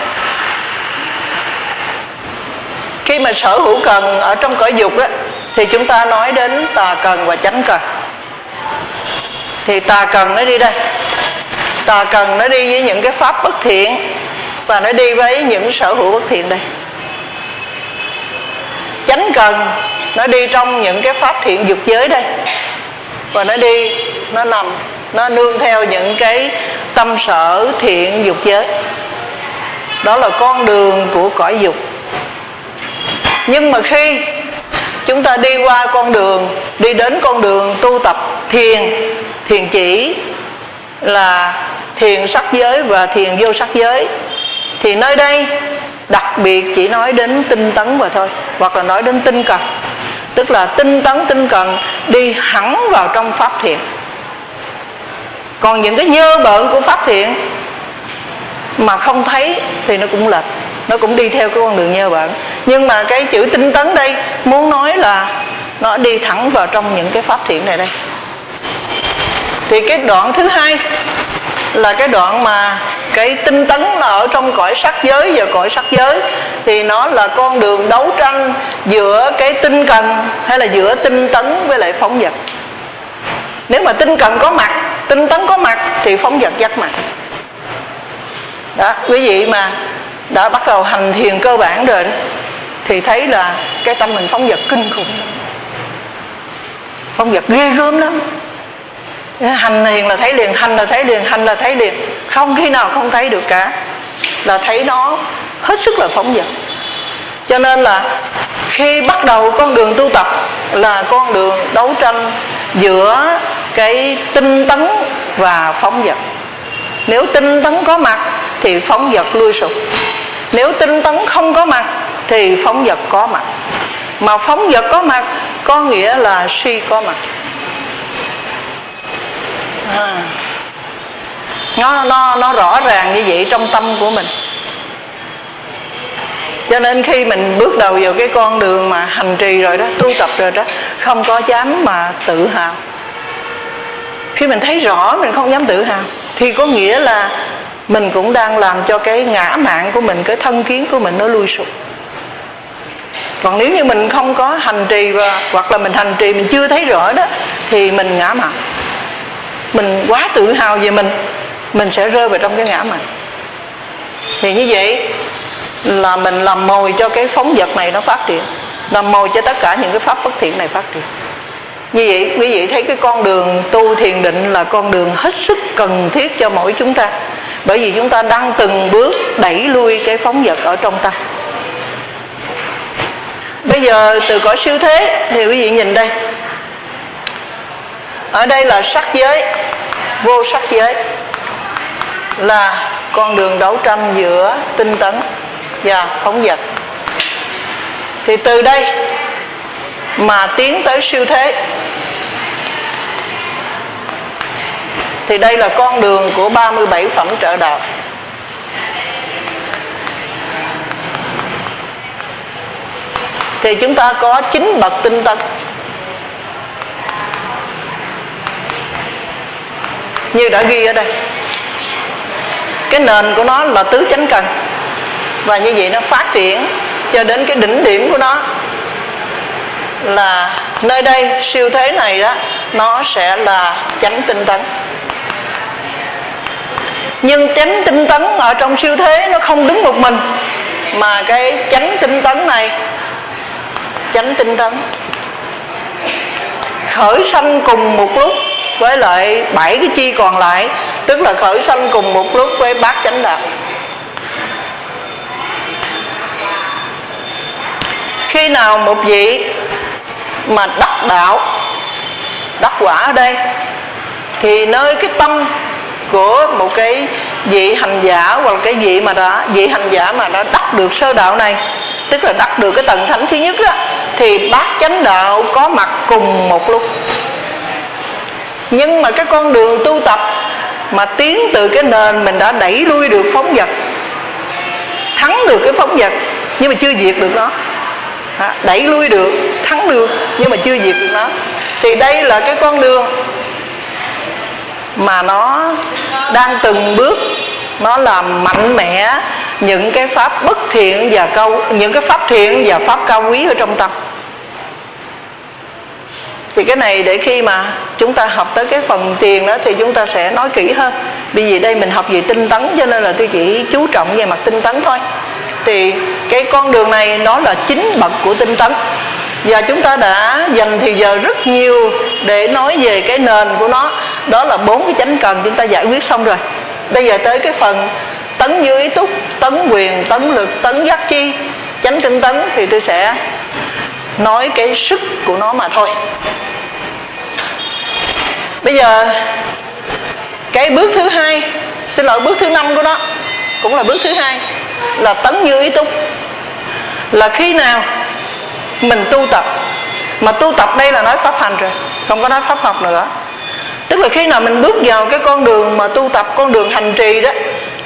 Khi mà sở hữu cần ở trong cõi dục á, thì chúng ta nói đến tà cần và chánh cần. Thì tà cần nó đi đây. Tà cần nó đi với những cái pháp bất thiện, và nó đi với những sở hữu bất thiện đây. Chánh cần nó đi trong những cái pháp thiện dục giới đây. Và nó đi, nó nằm, nó nương theo những cái tâm sở thiện dục giới. Đó là con đường của cõi dục. Nhưng mà khi chúng ta đi qua con đường, đi đến con đường tu tập thiền, thiền chỉ là thiền sắc giới và thiền vô sắc giới, thì nơi đây đặc biệt chỉ nói đến tinh tấn mà thôi, hoặc là nói đến tinh cần. Tức là tinh tấn, tinh cần đi hẳn vào trong pháp thiện. Còn những cái nhơ bợn của pháp thiện mà không thấy thì nó cũng lệch, nó cũng đi theo cái con đường nhơ bợn. Nhưng mà cái chữ tinh tấn đây muốn nói là nó đi thẳng vào trong những cái pháp thiện này đây. Thì cái đoạn thứ hai là cái đoạn mà cái tinh tấn là ở trong cõi sắc giới và cõi sắc giới, thì nó là con đường đấu tranh giữa cái tinh cần hay là giữa tinh tấn với lại phóng dật. Nếu mà tinh cần có mặt, tinh tấn có mặt thì phóng dật dắt mặt. Đó, quý vị mà đã bắt đầu hành thiền cơ bản rồi thì thấy là cái tâm mình phóng dật kinh khủng lắm, phóng dật ghê gớm lắm. Hành thiền là thấy liền, hành là thấy liền, hành là thấy liền, không khi nào không thấy được cả, là thấy nó hết sức là phóng dật. Cho nên là khi bắt đầu con đường tu tập là con đường đấu tranh giữa cái tinh tấn và phóng dật. Nếu tinh tấn có mặt thì phóng dật lui sụp, nếu tinh tấn không có mặt thì phóng dật có mặt. Mà phóng dật có mặt có nghĩa là si có mặt. à, nó, nó, nó rõ ràng như vậy trong tâm của mình. Cho nên khi mình bước đầu vào cái con đường mà hành trì rồi đó, tu tập rồi đó, không có dám mà tự hào. Khi mình thấy rõ mình không dám tự hào thì có nghĩa là mình cũng đang làm cho cái ngã mạn của mình, cái thân kiến của mình nó lui sụp. Còn nếu như mình không có hành trì và hoặc là mình hành trì mình chưa thấy rõ đó thì mình ngã mạn, mình quá tự hào về mình, mình sẽ rơi vào trong cái ngã mạn. Thì như vậy là mình làm mồi cho cái phóng dật này nó phát triển, làm mồi cho tất cả những cái pháp bất thiện này phát triển. Như vậy quý vị thấy cái con đường tu thiền định là con đường hết sức cần thiết cho mỗi chúng ta, bởi vì chúng ta đang từng bước đẩy lui cái phóng dật ở trong tâm. Bây giờ từ cõi siêu thế thì quý vị nhìn đây, ở đây là sắc giới, vô sắc giới, là con đường đấu tranh giữa tinh tấn và phóng dật. Thì từ đây mà tiến tới siêu thế thì đây là con đường của ba mươi bảy phẩm trợ đạo. Thì chúng ta có chín bậc tinh tấn. Như đã ghi ở đây, cái nền của nó là tứ chánh cần, và như vậy nó phát triển cho đến cái đỉnh điểm của nó là nơi đây siêu thế này đó, nó sẽ là chánh tinh tấn. Nhưng chánh tinh tấn ở trong siêu thế nó không đứng một mình, mà cái chánh tinh tấn này, chánh tinh tấn khởi sanh cùng một lúc với lại bảy cái chi còn lại, tức là khởi sanh cùng một lúc với bát chánh đạo. Khi nào một vị mà đắc đạo, đắc quả ở đây, thì nơi cái tâm của một cái vị hành giả hoặc cái vị mà đã vị hành giả mà đã đắc được sơ đạo này, tức là đắc được cái tầng thánh thứ nhất đó, thì bát chánh đạo có mặt cùng một lúc. Nhưng mà cái con đường tu tập mà tiến từ cái nền mình đã đẩy lui được phóng dật, thắng được cái phóng dật nhưng mà chưa diệt được nó, đẩy lui được, thắng được nhưng mà chưa diệt được nó, thì đây là cái con đường mà nó đang từng bước nó làm mạnh mẽ những cái pháp bất thiện và cao, những cái pháp thiện và pháp cao quý ở trong tâm. Thì cái này để khi mà chúng ta học tới cái phần tiền đó thì chúng ta sẽ nói kỹ hơn. Bởi vì đây mình học về tinh tấn cho nên là tôi chỉ chú trọng về mặt tinh tấn thôi. Thì cái con đường này nó là chín bậc của tinh tấn, và chúng ta đã dành thì giờ rất nhiều để nói về cái nền của nó. Đó là bốn cái chánh cần chúng ta giải quyết xong rồi. Bây giờ tới cái phần tấn như ý túc, tấn quyền, tấn lực, tấn giác chi, chánh tinh tấn thì tôi sẽ nói cái sức của nó mà thôi. Bây giờ cái bước thứ hai, xin lỗi bước thứ năm của nó cũng là bước thứ hai, là tấn như ý túc. Là khi nào mình tu tập, mà tu tập đây là nói pháp hành rồi, không có nói pháp học nữa. Tức là khi nào mình bước vào cái con đường mà tu tập, con đường hành trì đó,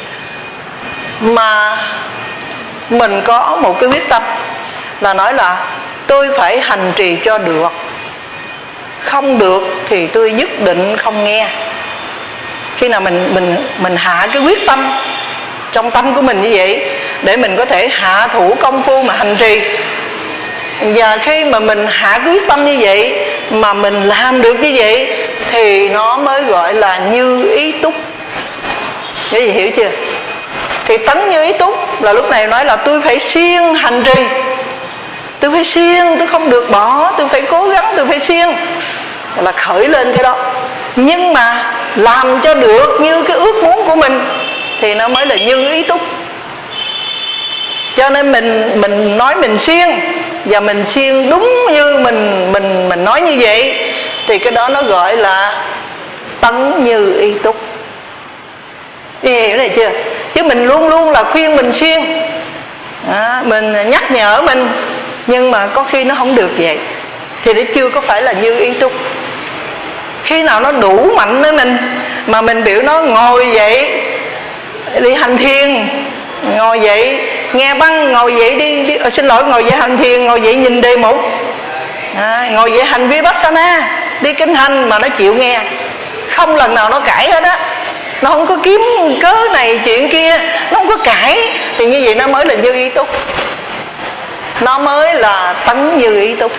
mà mình có một cái quyết tâm là nói là tôi phải hành trì cho được, không được thì tôi nhất định không nghe. Khi nào mình mình mình hạ cái quyết tâm trong tâm của mình như vậy, để mình có thể hạ thủ công phu mà hành trì. Và khi mà mình hạ quyết tâm như vậy mà mình làm được như vậy thì nó mới gọi là như ý túc. Quý vị hiểu chưa? Thì tấn như ý túc là lúc này nói là tôi phải siêng hành trì, tôi phải siêng, tôi không được bỏ, tôi phải cố gắng, tôi phải siêng, là khởi lên cái đó. Nhưng mà làm cho được như cái ước muốn của mình thì nó mới là như ý túc. Cho nên mình mình nói mình siêng, và mình siêng đúng như mình mình mình nói như vậy, thì cái đó nó gọi là tấn như ý túc. Hiểu này chưa? Chứ mình luôn luôn là khuyên mình siêng, à, mình nhắc nhở mình, nhưng mà có khi nó không được vậy thì nó chưa có phải là như ý túc. Khi nào nó đủ mạnh với mình, mà mình biểu nó ngồi dậy đi hành thiền, ngồi dậy nghe băng, ngồi dậy đi, đi à, xin lỗi ngồi dậy hành thiền, ngồi dậy nhìn đề mục, à, ngồi dậy hành vipassana, đi kinh hành, mà nó chịu nghe, không lần nào nó cãi hết á, nó không có kiếm cớ này chuyện kia, nó không có cãi, thì như vậy nó mới là như ý túc, nó mới là tấn như ý túc.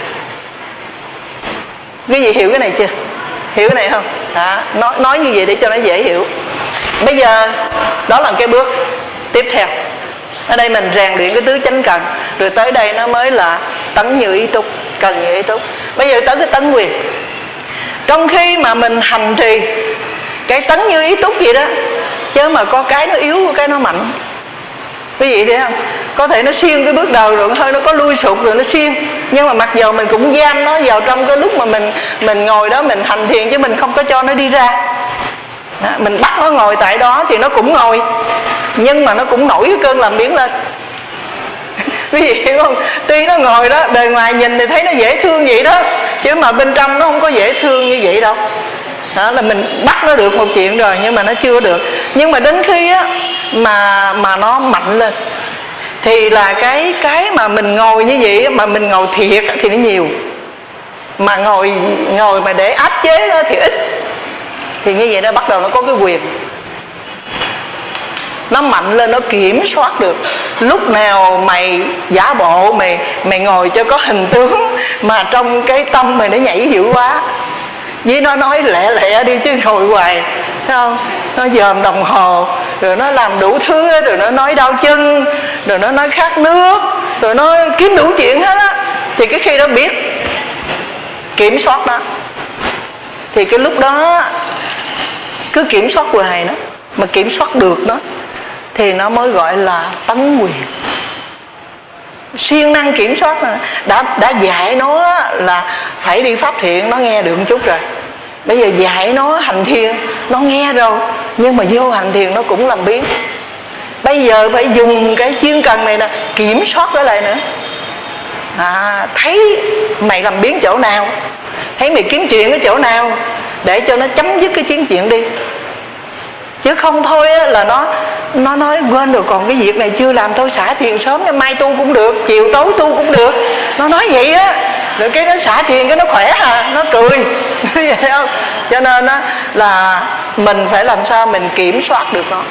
Quý vị hiểu cái này chưa? Hiểu cái này không? À, nói, nói như vậy để cho nó dễ hiểu. Bây giờ đó là cái bước tiếp theo. Ở đây mình rèn luyện cái tứ chánh cần, rồi tới đây nó mới là tấn như ý túc, cần như ý túc. Bây giờ tới cái tấn quyền. Trong khi mà mình hành trì cái tấn như ý túc gì đó, chứ mà có cái nó yếu, cái nó mạnh. Quý vị thấy không? Có thể nó siêng cái bước đầu rồi hơi nó có lui sụt rồi nó siêng, nhưng mà mặc dù mình cũng giam nó vào trong cái lúc mà mình mình ngồi đó mình hành thiền, chứ mình không có cho nó đi ra. Đó, mình bắt nó ngồi tại đó thì nó cũng ngồi, nhưng mà nó cũng nổi cái cơn làm biến lên. Quý vị hiểu không? Tuy nó ngồi đó, bề ngoài nhìn thì thấy nó dễ thương vậy đó, chứ mà bên trong nó không có dễ thương như vậy đâu. Đó là mình bắt nó được một chuyện rồi, nhưng mà nó chưa được. Nhưng mà đến khi á mà mà nó mạnh lên thì là cái cái mà mình ngồi như vậy, mà mình ngồi thiệt thì nó nhiều, mà ngồi ngồi mà để áp chế nó thì ít. Thì như vậy nó bắt đầu nó có cái quyền, nó mạnh lên, nó kiểm soát được. Lúc nào mày giả bộ mày mày ngồi cho có hình tướng, mà trong cái tâm mày nó nhảy dữ quá, với nó nói lẹ lẹ đi chứ ngồi hoài, thấy không? Nó dòm đồng hồ, rồi nó làm đủ thứ, rồi nó nói đau chân, rồi nó nói khát nước, rồi nó kiếm đủ chuyện hết á. Thì cái khi nó biết kiểm soát nó, thì cái lúc đó cứ kiểm soát hoài nó, mà kiểm soát được nó, thì nó mới gọi là tấn quyền. Siêng năng kiểm soát đã đã dạy nó là phải đi pháp thiện, nó nghe được một chút rồi. Bây giờ dạy nó hành thiền, nó nghe rồi, nhưng mà vô hành thiền nó cũng làm biến. Bây giờ phải dùng cái chuyên cần này nè, kiểm soát nó lại nữa. À, thấy mày làm biến chỗ nào, thấy mày kiếm chuyện ở chỗ nào, để cho nó chấm dứt cái chiến chuyện đi. Chứ không thôi á, là nó nó nói quên rồi, còn cái việc này chưa làm, thôi xả thiền sớm, mai tu cũng được, chiều tối tu cũng được. Nó nói vậy á, rồi cái nó xả thiền cái nó khỏe à, nó cười. Vậy không? Cho nên á là mình phải làm sao mình kiểm soát được nó.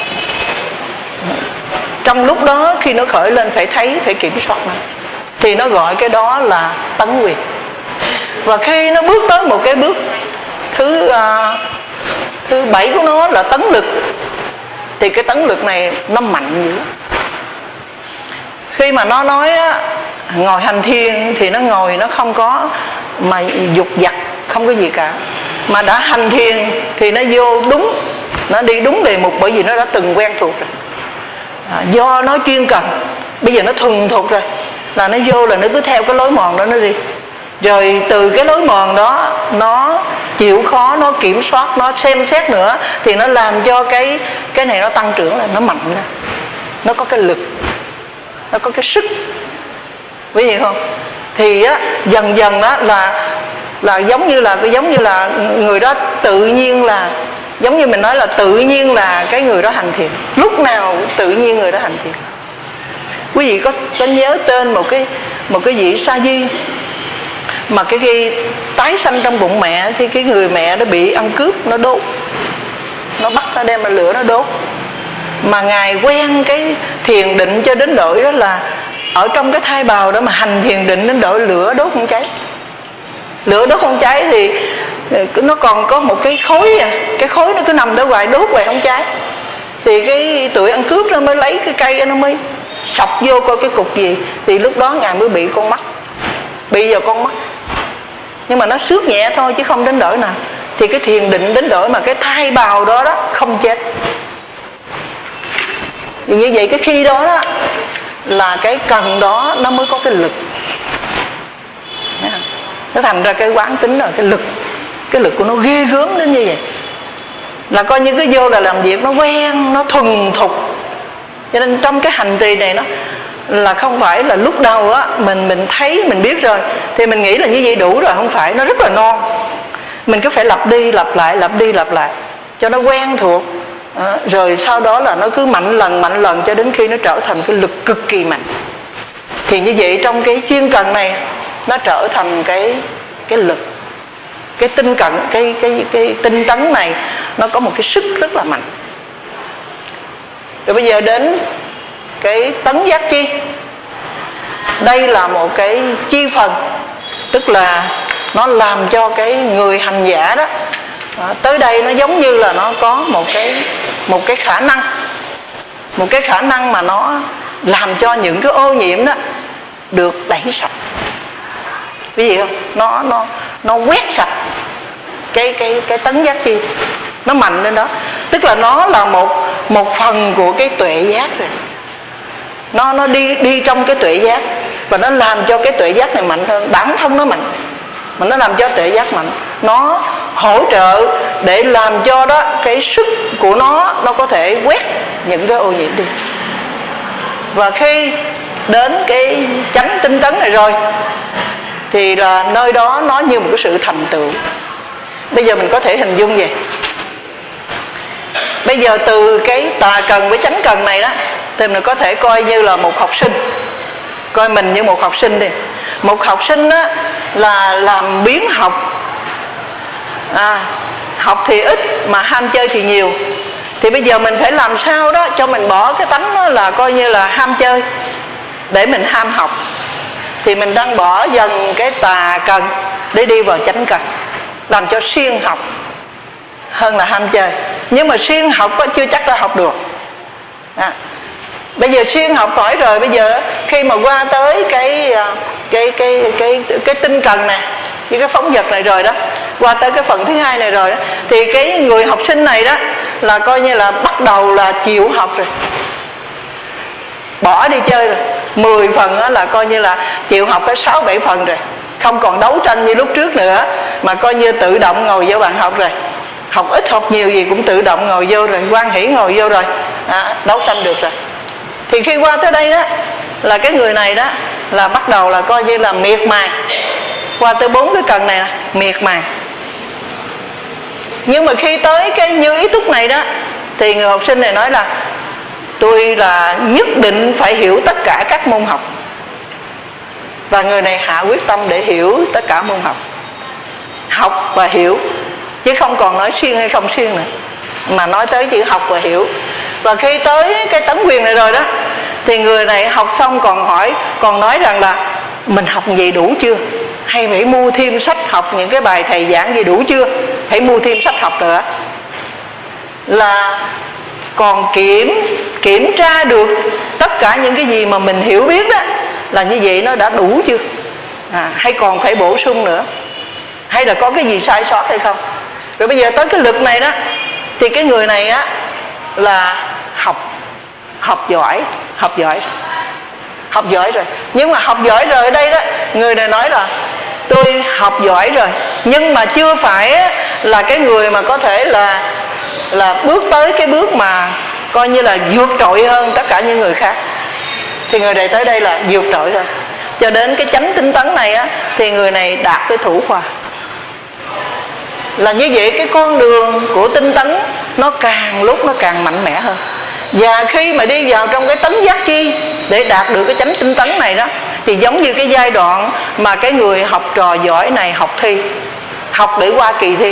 Trong lúc đó khi nó khởi lên phải thấy, phải kiểm soát nó, thì nó gọi cái đó là tấn quyền. Và khi nó bước tới một cái bước thứ uh, thứ bảy của nó là tấn lực, thì cái tấn lực này nó mạnh dữ. Khi mà nó nói á, ngồi hành thiền thì nó ngồi nó không có mà dục dặt, không có gì cả, mà đã hành thiền thì nó vô đúng, nó đi đúng đề mục, bởi vì nó đã từng quen thuộc rồi. À, do nó chuyên cần, bây giờ nó thuần thuộc rồi, là nó vô là nó cứ theo cái lối mòn đó nó đi. Rồi từ cái lối mòn đó nó chịu khó, nó kiểm soát, nó xem xét nữa, thì nó làm cho cái cái này nó tăng trưởng lên, nó mạnh lên, nó có cái lực, nó có cái sức. Quý vị không? Thì á, dần dần đó là là giống như là giống như là người đó tự nhiên là, giống như mình nói là tự nhiên là cái người đó hành thiền, lúc nào tự nhiên người đó hành thiền. Quý vị có, có nhớ tên một cái một cái vị sa di mà cái khi tái sanh trong bụng mẹ, thì cái người mẹ nó bị ăn cướp, nó đốt, nó bắt nó đem ra lửa nó đốt. Mà ngài quen cái thiền định cho đến độ đó là ở trong cái thai bào đó mà hành thiền định đến độ lửa đốt không cháy. Lửa đốt không cháy thì nó còn có một cái khối à, cái khối nó cứ nằm đó hoài, đốt hoài không cháy. thì cái tụi ăn cướp nó mới lấy cái cây nó mới sọc vô coi cái cục gì, thì lúc đó Ngài mới bị con mắt, bị vào con mắt. Nhưng mà nó xước nhẹ thôi chứ không đến nỗi nào. Thì cái thiền định đến nỗi mà cái thai bào đó đó không chết. Vì như vậy cái khi đó đó là cái cần đó nó mới có cái lực. Nó thành ra cái quán tính rồi, cái lực, cái lực của nó ghê gớm đến như vậy. Là coi như cái vô là làm việc nó quen, nó thuần thục. Cho nên trong cái hành trì này nó là không phải là lúc đầu á mình mình thấy mình biết rồi thì mình nghĩ là như vậy đủ rồi, không phải, nó rất là non. Mình cứ phải lặp đi lặp lại, lặp đi lặp lại cho nó quen thuộc. À, rồi sau đó là nó cứ mạnh lần mạnh lần cho đến khi nó trở thành cái lực cực kỳ mạnh. Thì như vậy trong cái chuyên cần này nó trở thành cái cái lực, cái tinh cận, cái cái cái tinh tấn này nó có một cái sức rất là mạnh. Rồi bây giờ đến cái tấn giác chi. Đây là một cái chi phần, tức là nó làm cho cái người hành giả đó à, tới đây nó giống như là nó có một cái một cái khả năng, một cái khả năng mà nó làm cho những cái ô nhiễm đó được đẩy sạch. Cái gì không? Nó nó nó quét sạch cái cái cái tấn giác chi, nó mạnh lên đó. Tức là nó là một một phần của cái tuệ giác rồi. Nó nó đi đi trong cái tuệ giác và nó làm cho cái tuệ giác này mạnh hơn. Bản thân nó mạnh mà nó làm cho tuệ giác mạnh, nó hỗ trợ để làm cho đó cái sức của nó nó có thể quét những cái ô nhiễm đi. Và khi đến cái chánh tinh tấn này rồi thì là nơi đó nó như một cái sự thành tựu. Bây giờ mình có thể hình dung vậy. Bây giờ từ cái tà cần với chánh cần này đó thì mình có thể coi như là một học sinh. Coi mình như một học sinh đi. Một học sinh đó là làm biến học. à, Học thì ít mà ham chơi thì nhiều. Thì bây giờ mình phải làm sao đó cho mình bỏ cái tánh đó là coi như là ham chơi để mình ham học. Thì mình đang bỏ dần cái tà cần để đi vào chánh cần, làm cho siêng học hơn là ham chơi. Nhưng mà siêng học có chưa chắc đã học được. à, Bây giờ siêng học hỏi rồi, bây giờ khi mà qua tới cái cái cái cái cái, cái tinh cần này, với cái phóng vật này rồi đó, qua tới cái phần thứ hai này rồi đó, thì cái người học sinh này đó là coi như là bắt đầu là chịu học rồi, bỏ đi chơi rồi. Mười phần đó là coi như là chịu học tới sáu bảy phần rồi, không còn đấu tranh như lúc trước nữa, mà coi như tự động ngồi vô bàn học rồi. Học ít học nhiều gì cũng tự động ngồi vô rồi, hoan hỉ ngồi vô rồi, à, đấu tranh được rồi. Thì khi qua tới đây đó là cái người này đó là bắt đầu là coi như là miệt mài. Qua tới bốn cái cần này miệt mài. Nhưng mà khi tới cái như ý túc này đó thì người học sinh này nói là tôi là nhất định phải hiểu tất cả các môn học. Và người này hạ quyết tâm để hiểu tất cả môn học. Học và hiểu, chứ không còn nói siêng hay không siêng nữa, mà nói tới chữ học và hiểu. Và khi tới cái tấn quyền này rồi đó thì người này học xong còn hỏi, còn nói rằng là mình học gì đủ chưa, hay phải mua thêm sách học, những cái bài thầy giảng gì đủ chưa, phải mua thêm sách học nữa. Là còn kiểm kiểm tra được tất cả những cái gì mà mình hiểu biết đó, là như vậy nó đã đủ chưa, à, hay còn phải bổ sung nữa, hay là có cái gì sai sót hay không. Rồi bây giờ tới cái lực này đó thì cái người này á là học học giỏi, học giỏi học giỏi rồi. Nhưng mà học giỏi rồi ở đây đó, người này nói là tôi học giỏi rồi, nhưng mà chưa phải là cái người mà có thể là là bước tới cái bước mà coi như là vượt trội hơn tất cả những người khác. Thì người này tới đây là vượt trội rồi. Cho đến cái chánh tinh tấn này á thì người này đạt cái thủ khoa. Là như vậy cái con đường của tinh tấn nó càng lúc nó càng mạnh mẽ hơn. Và khi mà đi vào trong cái tấn giác chi để đạt được cái chánh tinh tấn này đó, thì giống như cái giai đoạn mà cái người học trò giỏi này học thi, học để qua kỳ thi,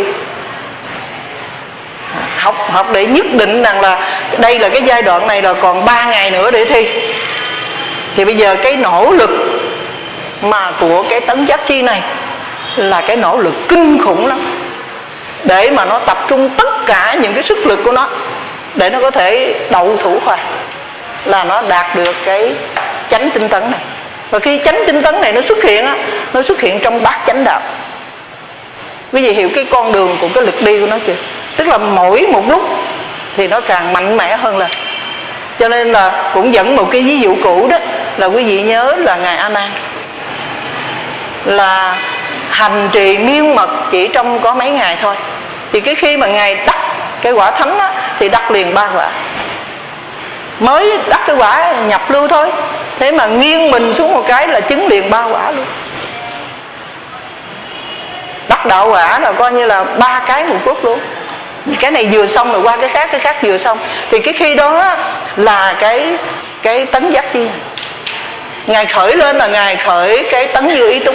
học học để nhất định rằng là đây là cái giai đoạn này là còn ba ngày nữa để thi. Thì bây giờ cái nỗ lực mà của cái tấn giác chi này là cái nỗ lực kinh khủng lắm, để mà nó tập trung tất cả những cái sức lực của nó để nó có thể đậu thủ khoa, là nó đạt được cái chánh tinh tấn này. Và khi chánh tinh tấn này nó xuất hiện á, nó xuất hiện trong bát chánh đạo. Quý vị hiểu cái con đường của cái lực đi của nó chưa? Tức là mỗi một lúc thì nó càng mạnh mẽ hơn lên. Cho nên là cũng dẫn một cái ví dụ cũ đó, là quý vị nhớ là ngài A Nan là hành trì miên mật chỉ trong có mấy ngày thôi, thì cái khi mà ngài đắc cái quả thánh á, thì đắc liền ba quả. Mới đắc cái quả nhập lưu thôi, thế mà nghiêng mình xuống một cái là chứng liền ba quả luôn. Đắc đạo quả là coi như là ba cái một phút luôn. Cái này vừa xong rồi qua cái khác, cái khác vừa xong. Thì cái khi đó là cái cái tấn giác chi. Ngài khởi lên là ngài khởi cái tấn như ý túc.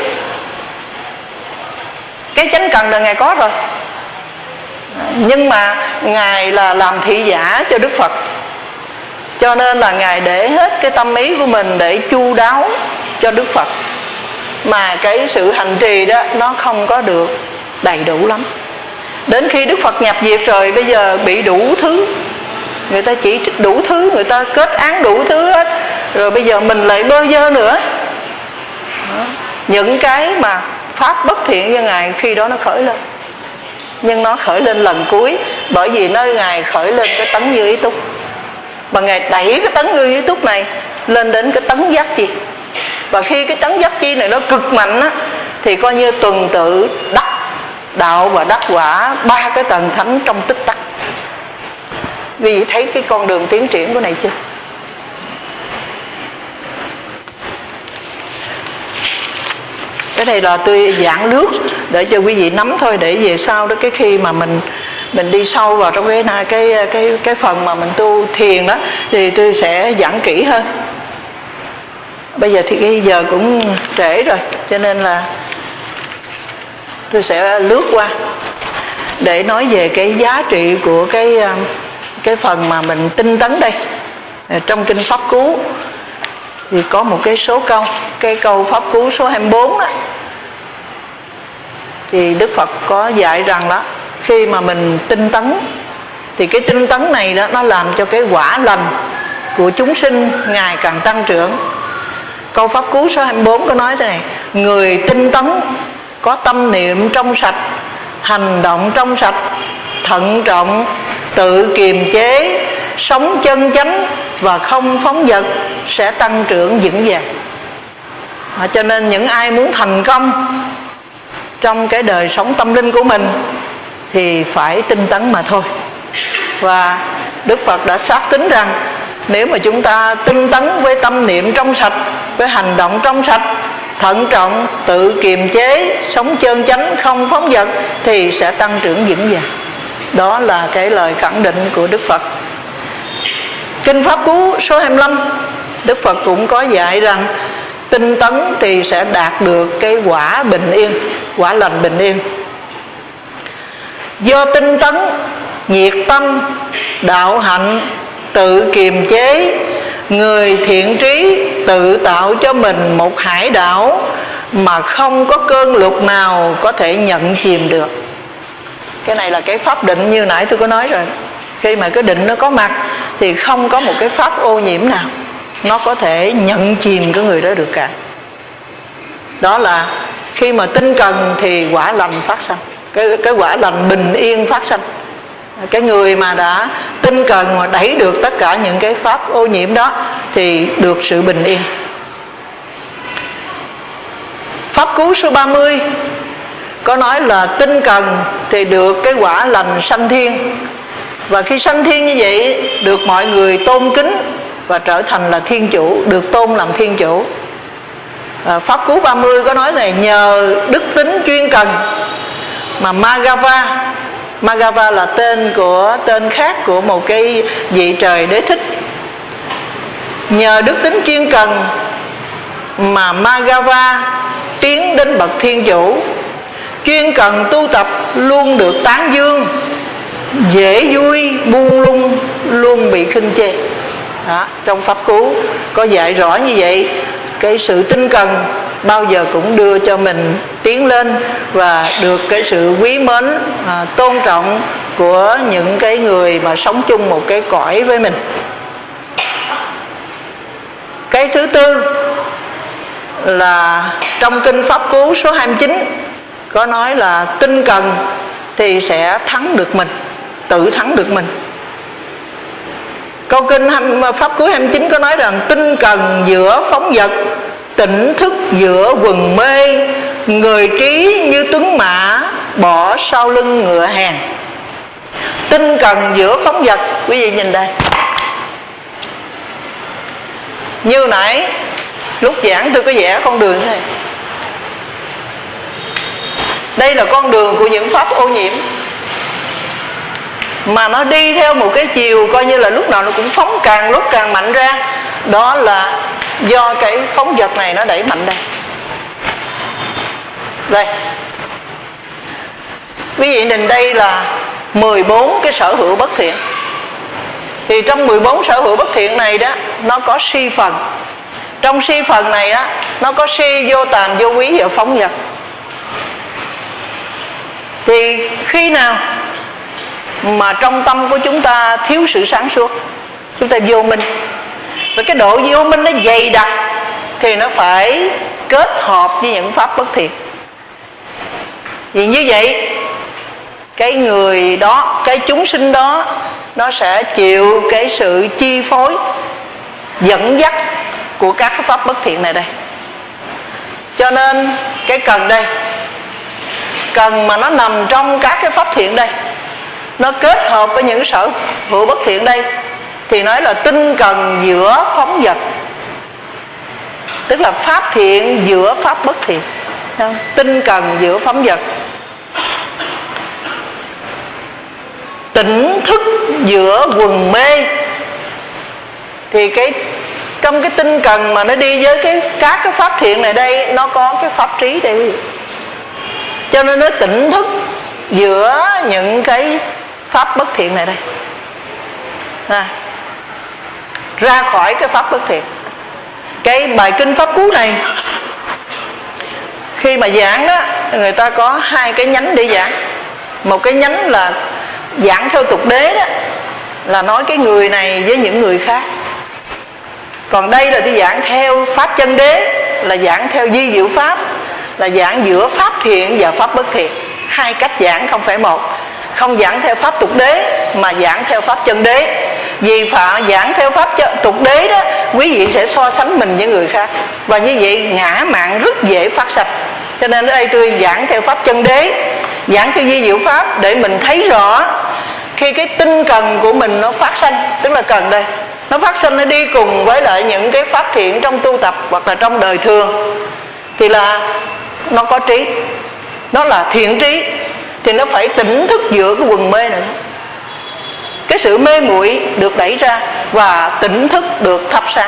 Cái chánh cần là ngài có rồi, nhưng mà ngài là làm thị giả cho Đức Phật, cho nên là ngài để hết cái tâm ý của mình để chu đáo cho Đức Phật, mà cái sự hành trì đó nó không có được đầy đủ lắm. Đến khi Đức Phật nhập diệt rồi, bây giờ bị đủ thứ, người ta chỉ trích đủ thứ, người ta kết án đủ thứ hết, rồi bây giờ mình lại bơ vơ nữa. Những cái mà pháp bất thiện cho ngài khi đó nó khởi lên, nhưng nó khởi lên lần cuối, bởi vì nơi ngài khởi lên cái tấn như ý túc, và ngài đẩy cái tấn như ý túc này lên đến cái tấn giác chi. Và khi cái tấn giác chi này nó cực mạnh á, thì coi như tuần tự đắc đạo và đắc quả ba cái tầng thánh trong tích tắc. Vì vậy thấy cái con đường tiến triển của này chưa? Cái này là tôi giảng lướt để cho quý vị nắm thôi, để về sau đó cái khi mà mình mình đi sâu vào trong cái cái cái cái phần mà mình tu thiền đó thì tôi sẽ giảng kỹ hơn. Bây giờ thì cái giờ cũng trễ rồi, cho nên là tôi sẽ lướt qua để nói về cái giá trị của cái cái phần mà mình tinh tấn đây. Trong kinh Pháp Cú thì có một cái số câu, cái câu Pháp Cú số hai mươi bốn đó, thì Đức Phật có dạy rằng đó, khi mà mình tinh tấn thì cái tinh tấn này đó nó làm cho cái quả lành của chúng sinh ngày càng tăng trưởng. Câu Pháp Cú số hai mươi bốn có nói thế này: người tinh tấn có tâm niệm trong sạch, hành động trong sạch, thận trọng, tự kiềm chế, sống chân chánh và không phóng dật sẽ tăng trưởng vững vàng. À, cho nên những ai muốn thành công trong cái đời sống tâm linh của mình thì phải tinh tấn mà thôi. Và Đức Phật đã xác tín rằng nếu mà chúng ta tinh tấn với tâm niệm trong sạch, với hành động trong sạch, thận trọng, tự kiềm chế, sống chân chánh, không phóng dật thì sẽ tăng trưởng vững vàng. Đó là cái lời khẳng định của Đức Phật. Kinh Pháp Cú số hai mươi lăm, Đức Phật cũng có dạy rằng tinh tấn thì sẽ đạt được cái quả bình yên, quả lành bình yên. Do tinh tấn, nhiệt tâm, đạo hạnh, tự kiềm chế, người thiện trí tự tạo cho mình một hải đảo mà không có cơn lụt nào có thể nhận chìm được. Cái này là cái pháp định như nãy tôi có nói rồi. Khi mà cái định nó có mặt thì không có một cái pháp ô nhiễm nào nó có thể nhận chìm cái người đó được cả. Đó là khi mà tinh cần thì quả lành phát sanh, cái, cái quả lành bình yên phát sanh. Cái người mà đã tinh cần mà đẩy được tất cả những cái pháp ô nhiễm đó thì được sự bình yên. Pháp Cú số ba mươi có nói là tinh cần thì được cái quả lành sanh thiên, và khi sanh thiên như vậy được mọi người tôn kính và trở thành là thiên chủ, được tôn làm thiên chủ. à, Pháp Cú ba mươi có nói này: nhờ đức tính chuyên cần mà Magava, Magava là tên của tên khác của một cái vị trời đế thích. Nhờ đức tính chuyên cần mà Magava tiến đến bậc thiên chủ. Chuyên cần tu tập luôn được tán dương, dễ vui buông lung luôn bị khinh chê. Đó, trong Pháp Cú có dạy rõ như vậy. Cái sự tinh cần bao giờ cũng đưa cho mình tiến lên và được cái sự quý mến, à, tôn trọng của những cái người mà sống chung một cái cõi với mình. Cái thứ tư là trong kinh Pháp Cú số hai mươi chín có nói là tinh cần thì sẽ thắng được mình, tự thắng được mình. Câu kinh Pháp Cú hai mươi chín có nói rằng tinh cần giữa phóng dật, tỉnh thức giữa quần mê, người trí như tuấn mã, bỏ sau lưng ngựa hàng. Tinh cần giữa phóng dật, quý vị nhìn đây. Như nãy lúc giảng tôi có vẽ con đường thế này. Đây là con đường của những pháp ô nhiễm, mà nó đi theo một cái chiều coi như là lúc nào nó cũng phóng càng lúc càng mạnh ra. Đó là do cái phóng dật này nó đẩy mạnh đây. Đây, quý vị nhìn đây là mười bốn cái sở hữu bất thiện. Thì trong mười bốn sở hữu bất thiện này đó, nó có si phần. Trong si phần này á, nó có si, vô tàm, vô quý và phóng dật. Thì khi nào mà trong tâm của chúng ta thiếu sự sáng suốt, chúng ta vô minh, và cái độ vô minh nó dày đặc, thì nó phải kết hợp với những pháp bất thiện. Vì như vậy cái người đó, cái chúng sinh đó, nó sẽ chịu cái sự chi phối, dẫn dắt của các cái pháp bất thiện này đây. Cho nên cái cần đây, cần mà nó nằm trong các cái pháp thiện đây, nó kết hợp với những sở hữu bất thiện đây, thì nói là tinh cần giữa phóng dật, tức là pháp thiện giữa pháp bất thiện. Tinh cần giữa phóng dật, tỉnh thức giữa quần mê. Thì cái trong cái tinh cần mà nó đi với cái các cái pháp thiện này đây, nó có cái pháp trí đây, cho nên nó tỉnh thức giữa những cái pháp bất thiện này đây, à, ra khỏi cái pháp bất thiện. Cái bài kinh Pháp Cú này khi mà giảng đó, người ta có hai cái nhánh để giảng. Một cái nhánh là giảng theo tục đế đó, là nói cái người này với những người khác. Còn đây là tôi giảng theo pháp chân đế, là giảng theo di diệu pháp, là giảng giữa pháp thiện và pháp bất thiện. Hai cách giảng không phải một. Không giảng theo pháp tục đế mà giảng theo pháp chân đế. Vì phải giảng theo pháp tục đế đó, quý vị sẽ so sánh mình với người khác, và như vậy ngã mạn rất dễ phát sạch. Cho nên ở đây tôi giảng theo pháp chân đế, giảng theo di diệu pháp, để mình thấy rõ khi cái tinh cần của mình nó phát sanh, tức là cần đây, nó phát sinh, nó đi cùng với lại những cái pháp thiện trong tu tập hoặc là trong đời thường, thì là nó có trí, nó là thiện trí. Thì nó phải tỉnh thức giữa cái quần mê này, cái sự mê muội được đẩy ra và tỉnh thức được thắp sáng.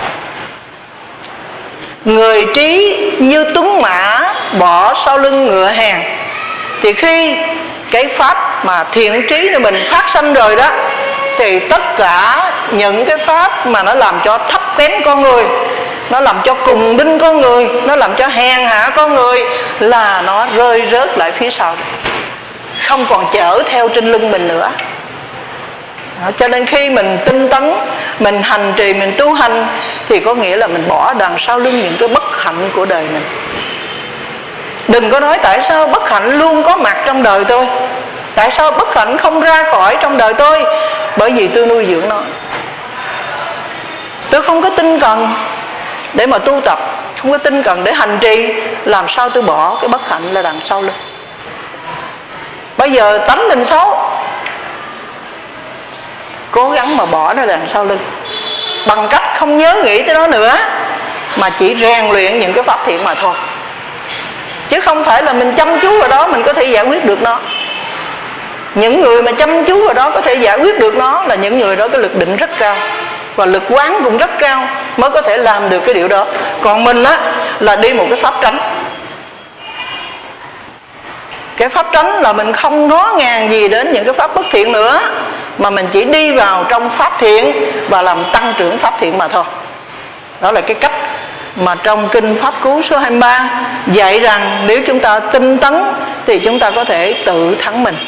Người trí như tuấn mã, bỏ sau lưng ngựa hàng. Thì khi cái pháp mà thiện trí của mình phát sanh rồi đó, thì tất cả những cái pháp mà nó làm cho thấp kém con người, nó làm cho cùng đinh con người, nó làm cho hèn hạ con người, là nó rơi rớt lại phía sau, không còn chở theo trên lưng mình nữa. Đó, cho nên khi mình tinh tấn, mình hành trì, mình tu hành, thì có nghĩa là mình bỏ đằng sau lưng những cái bất hạnh của đời mình. Đừng có nói tại sao bất hạnh luôn có mặt trong đời tôi, tại sao bất hạnh không ra khỏi trong đời tôi. Bởi vì tôi nuôi dưỡng nó, tôi không có tinh cần để mà tu tập, không có tinh cần để hành trì, làm sao tôi bỏ cái bất hạnh là đằng sau lưng. Bây giờ tánh mình xấu, cố gắng mà bỏ nó đằng sau lưng, bằng cách không nhớ nghĩ tới nó nữa, mà chỉ rèn luyện những cái pháp thiện mà thôi. Chứ không phải là mình chăm chú vào đó mình có thể giải quyết được nó. Những người mà chăm chú vào đó có thể giải quyết được nó là những người đó có lực định rất cao, và lực quán cũng rất cao, mới có thể làm được cái điều đó. Còn mình á là đi một cái pháp tránh. Cái pháp tránh là mình không ngó ngàng gì đến những cái pháp bất thiện nữa, mà mình chỉ đi vào trong pháp thiện và làm tăng trưởng pháp thiện mà thôi. Đó là cái cách mà trong kinh Pháp Cú số hai mươi ba dạy rằng nếu chúng ta tinh tấn thì chúng ta có thể tự thắng mình.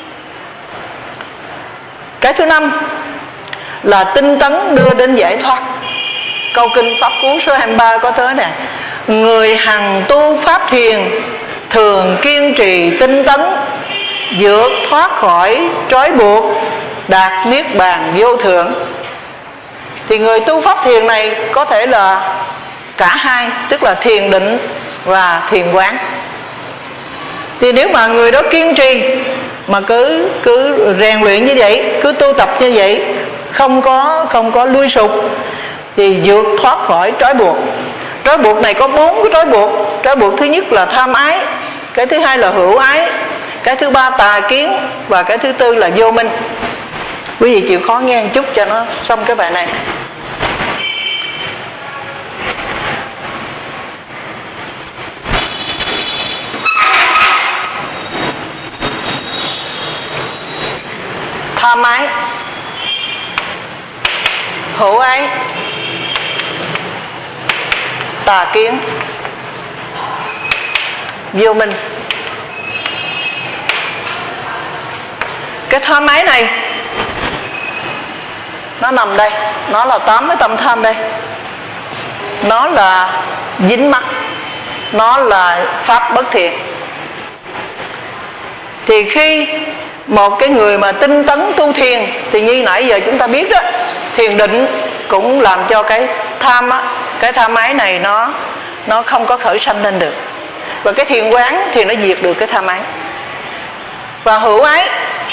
Cái thứ năm là tinh tấn đưa đến giải thoát. Câu kinh Pháp Cú số hai mươi ba có tới nè: người hằng tu pháp thiền, thường kiên trì tinh tấn, vượt thoát khỏi trói buộc, đạt niết bàn vô thượng. Thì người tu pháp thiền này có thể là cả hai, tức là thiền định và thiền quán. Thì nếu mà người đó kiên trì mà cứ cứ rèn luyện như vậy, cứ tu tập như vậy, không có không có lui sụp, thì vượt thoát khỏi trói buộc. Trói buộc này có bốn cái trói buộc. Trói buộc thứ nhất là tham ái, cái thứ hai là hữu ái, cái thứ ba tà kiến, và cái thứ tư là vô minh. Quý vị chịu khó nghe một chút cho nó xong cái bài này. Tham ái, hữu ái, tà kiến, vô minh. Cái tham ái này nó nằm đây, nó là tám cái tâm tham đây. Nó là dính mắc, nó là pháp bất thiện. Thì khi một cái người mà tinh tấn tu thiền, thì như nãy giờ chúng ta biết đó, thiền định cũng làm cho cái tham á, cái tham ái này nó nó không có khởi sanh lên được. Và cái thiền quán thì nó diệt được cái tham ái. Và hữu ái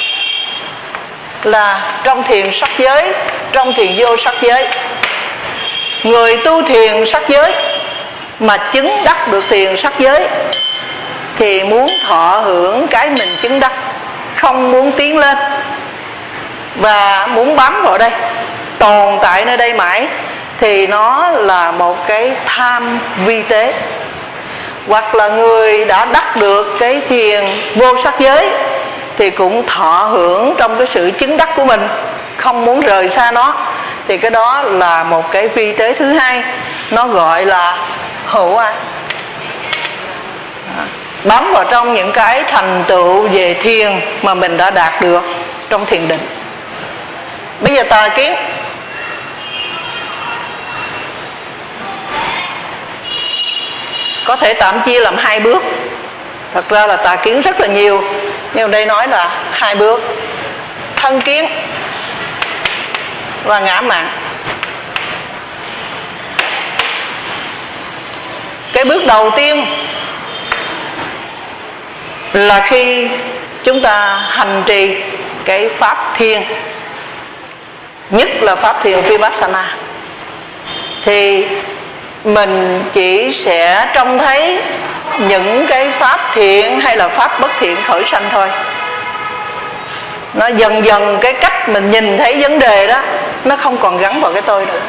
là trong thiền sắc giới, trong thiền vô sắc giới. Người tu thiền sắc giới mà chứng đắc được thiền sắc giới thì muốn thọ hưởng cái mình chứng đắc, không muốn tiến lên, và muốn bám vào đây, tồn tại nơi đây mãi, thì nó là một cái tham vi tế. Hoặc là người đã đắc được cái thiền vô sắc giới thì cũng thọ hưởng trong cái sự chứng đắc của mình, không muốn rời xa nó, thì cái đó là một cái vi tế thứ hai, nó gọi là hữu ái. Bám vào trong những cái thành tựu về thiền mà mình đã đạt được trong thiền định. Bây giờ tà kiến. Có thể tạm chia làm hai bước. Thật ra là tà kiến rất là nhiều, nhưng đây nói là hai bước: thân kiến và ngã mạn. Cái bước đầu tiên là khi chúng ta hành trì cái pháp thiền, nhất là pháp thiền Vipassana, thì mình chỉ sẽ trông thấy những cái pháp thiện hay là pháp bất thiện khởi sanh thôi. Nó dần dần cái cách mình nhìn thấy vấn đề đó, nó không còn gắn vào cái tôi nữa.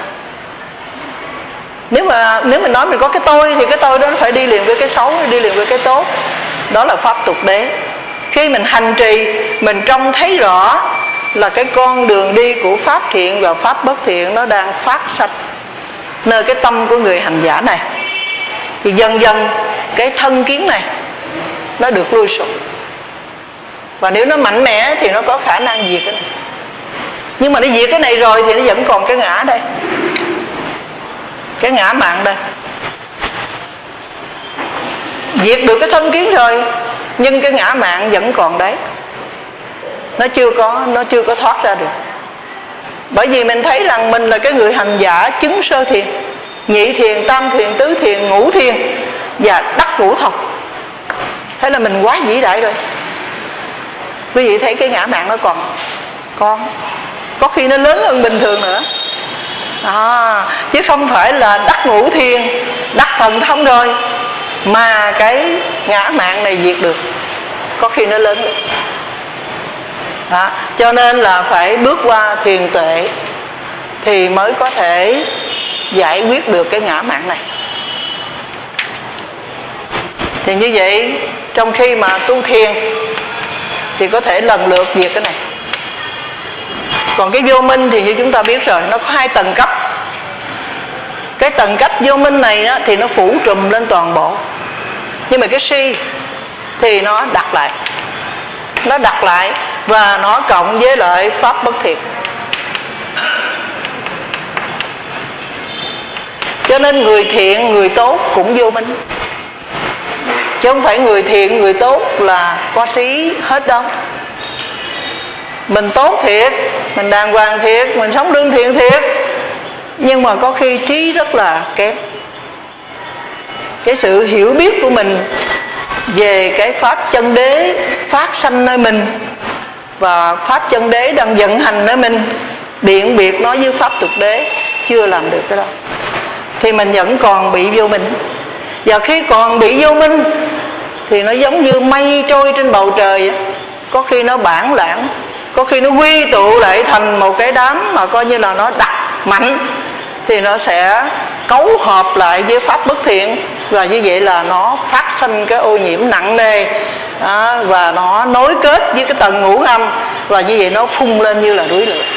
Nếu mà nếu mình nói mình có cái tôi, thì cái tôi đó nó phải đi liền với cái xấu, đi liền với cái tốt. Đó là pháp tục đế. Khi mình hành trì, mình trông thấy rõ là cái con đường đi của pháp thiện và pháp bất thiện nó đang phát sanh nơi cái tâm của người hành giả này, thì dần dần cái thân kiến này nó được lui sụp. Và nếu nó mạnh mẽ thì nó có khả năng diệt cái này. Nhưng mà nó diệt cái này rồi thì nó vẫn còn cái ngã đây, cái ngã mạn đây. Diệt được cái thân kiến rồi, nhưng cái ngã mạn vẫn còn đấy, nó chưa có nó chưa có thoát ra được. Bởi vì mình thấy rằng mình là cái người hành giả chứng sơ thiền, nhị thiền, tam thiền, tứ thiền, ngũ thiền và đắc ngũ thông. Thế là mình quá vĩ đại rồi. Quý vị thấy cái ngã mạn nó còn con có khi nó lớn hơn bình thường nữa à, chứ không phải là đắc ngũ thiền, đắc thần thông rồi mà cái ngã mạn này diệt được, có khi nó lớn được. Đó. Cho nên là phải bước qua thiền tuệ thì mới có thể giải quyết được cái ngã mạn này. Thì như vậy, trong khi mà tu thiền thì có thể lần lượt diệt cái này. Còn cái vô minh thì như chúng ta biết rồi, nó có hai tầng cấp. Cái tầng cách vô minh này đó, thì nó phủ trùm lên toàn bộ. Nhưng mà cái si thì nó đặt lại, nó đặt lại và nó cộng với lại pháp bất thiện. Cho nên người thiện, người tốt cũng vô minh, chứ không phải người thiện, người tốt là có trí hết đâu. Mình tốt thiệt, mình đàng hoàng thiệt, mình sống lương thiện thiệt, nhưng mà có khi trí rất là kém. Cái sự hiểu biết của mình về cái pháp chân đế phát sanh nơi mình và pháp chân đế đang vận hành nơi mình, biện biệt nó với pháp tục đế, chưa làm được cái đó, thì mình vẫn còn bị vô minh. Và khi còn bị vô minh thì nó giống như mây trôi trên bầu trời, có khi nó bản lãng, có khi nó quy tụ lại thành một cái đám mà coi như là nó đặc mạnh, thì nó sẽ cấu hợp lại với pháp bất thiện, và như vậy là nó phát sinh cái ô nhiễm nặng nề, à, và nó nối kết với cái tầng ngũ âm, và như vậy nó phun lên như là núi lửa.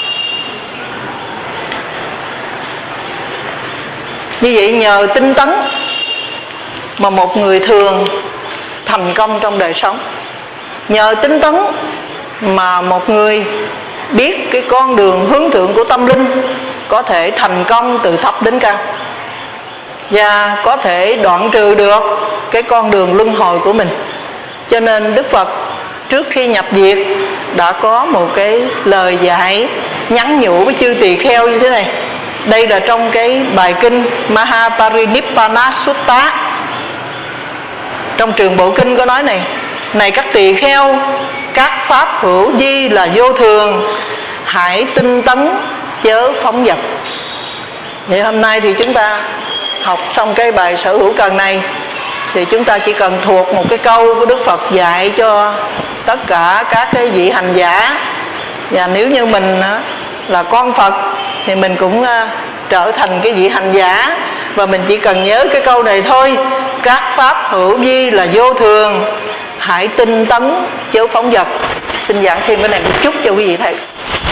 Như vậy nhờ tinh tấn mà một người thường thành công trong đời sống. Nhờ tinh tấn mà một người biết cái con đường hướng thượng của tâm linh có thể thành công từ thấp đến cao, và có thể đoạn trừ được cái con đường luân hồi của mình. Cho nên Đức Phật trước khi nhập diệt đã có một cái lời dạy nhắn nhủ với chư tỳ kheo như thế này. Đây là trong cái bài kinh Mahaparinibbana Sutta. Trong Trường Bộ Kinh có nói này: này các tỳ kheo, các pháp hữu vi là vô thường, hãy tinh tấn chớ phóng dật. Vậy hôm nay thì chúng ta học xong cái bài sở hữu cần này, thì chúng ta chỉ cần thuộc một cái câu của Đức Phật dạy cho tất cả các cái vị hành giả. Và nếu như mình là con Phật thì mình cũng trở thành cái vị hành giả, và mình chỉ cần nhớ cái câu này thôi: các pháp hữu vi là vô thường, hãy tinh tấn chớ phóng dật. Xin giảng thêm cái này một chút cho quý vị thấy.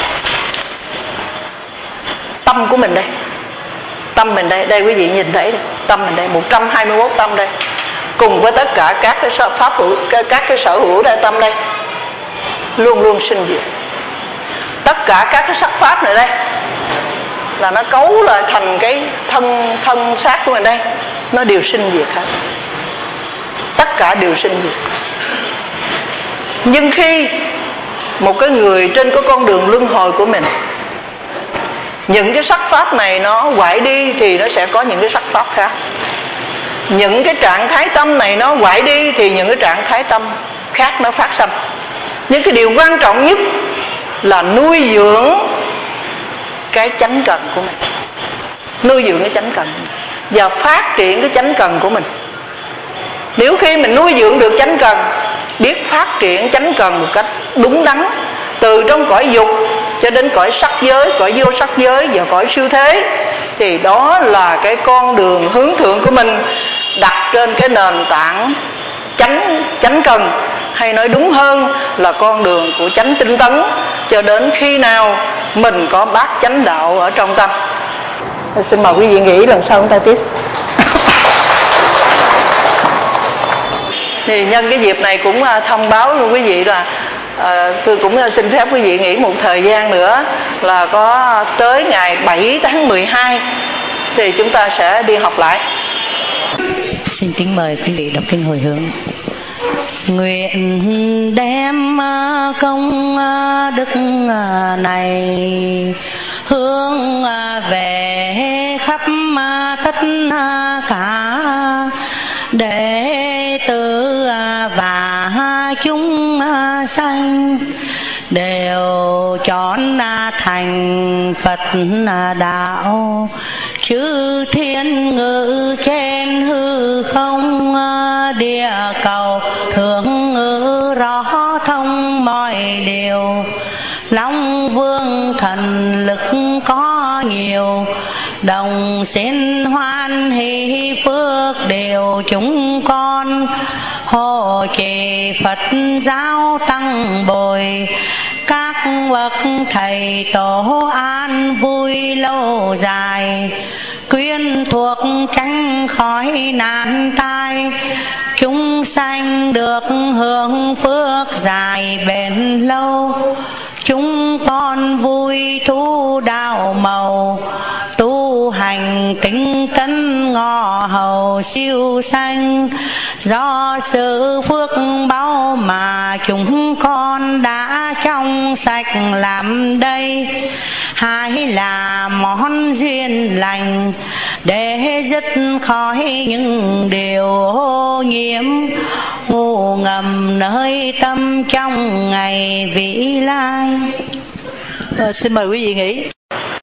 Tâm của mình đây, tâm mình đây, đây quý vị nhìn thấy đây, tâm mình đây, một trăm hai mươi mốt tâm đây, cùng với tất cả các cái pháp hữu, các cái sở hữu đây, tâm đây luôn luôn sinh diệt. Tất cả các cái sắc pháp này đây là nó cấu lại thành cái thân thân xác của mình đây, nó đều sinh diệt hết, tất cả đều sinh diệt. Nhưng khi một cái người trên cái con đường luân hồi của mình, những cái sắc pháp này nó hoại đi thì nó sẽ có những cái sắc pháp khác. Những cái trạng thái tâm này nó hoại đi thì những cái trạng thái tâm khác nó phát sinh. Nhưng cái điều quan trọng nhất là nuôi dưỡng cái chánh cần của mình, nuôi dưỡng cái chánh cần và phát triển cái chánh cần của mình. Nếu khi mình nuôi dưỡng được chánh cần, biết phát triển chánh cần một cách đúng đắn, từ trong cõi dục cho đến cõi sắc giới, cõi vô sắc giới và cõi siêu thế, thì đó là cái con đường hướng thượng của mình, đặt trên cái nền tảng chánh chánh cần, hay nói đúng hơn là con đường của chánh tinh tấn, cho đến khi nào mình có bát chánh đạo ở trong tâm. Xin mời quý vị nghỉ, lần sau chúng ta tiếp. Thì nhân cái dịp này cũng thông báo với quý vị là à, tôi cũng xin phép quý vị nghỉ một thời gian nữa, là có tới ngày bảy tháng mười hai thì chúng ta sẽ đi học lại. Xin kính mời quý vị đọc kinh hồi hướng. Nguyện đem công đức này hướng về khắp tất cả đệ tử và chúng sanh, đều chọn thành Phật đạo, chư thiên ngự trên hư không, địa cầu thượng ngự rõ thông mọi điều, Long Vương thần lực có nhiều, đồng xin hoan hỷ phước đều chúng con, hộ trì Phật giáo tăng bồi, các bậc thầy tổ an vui lâu dài, quyên thuộc tránh khỏi nạn tai, chúng sanh được hưởng phước dài bền lâu. Chúng con vui thu đạo màu, tu hành tinh tấn ngọ hầu siêu sanh. Do sự phước báu mà chúng con đã trong sạch làm đây, hay là món duyên lành để dứt khỏi những điều ô nhiễm ngủ ngầm nơi tâm trong ngày vĩ lai. Rồi, xin mời quý vị nghỉ.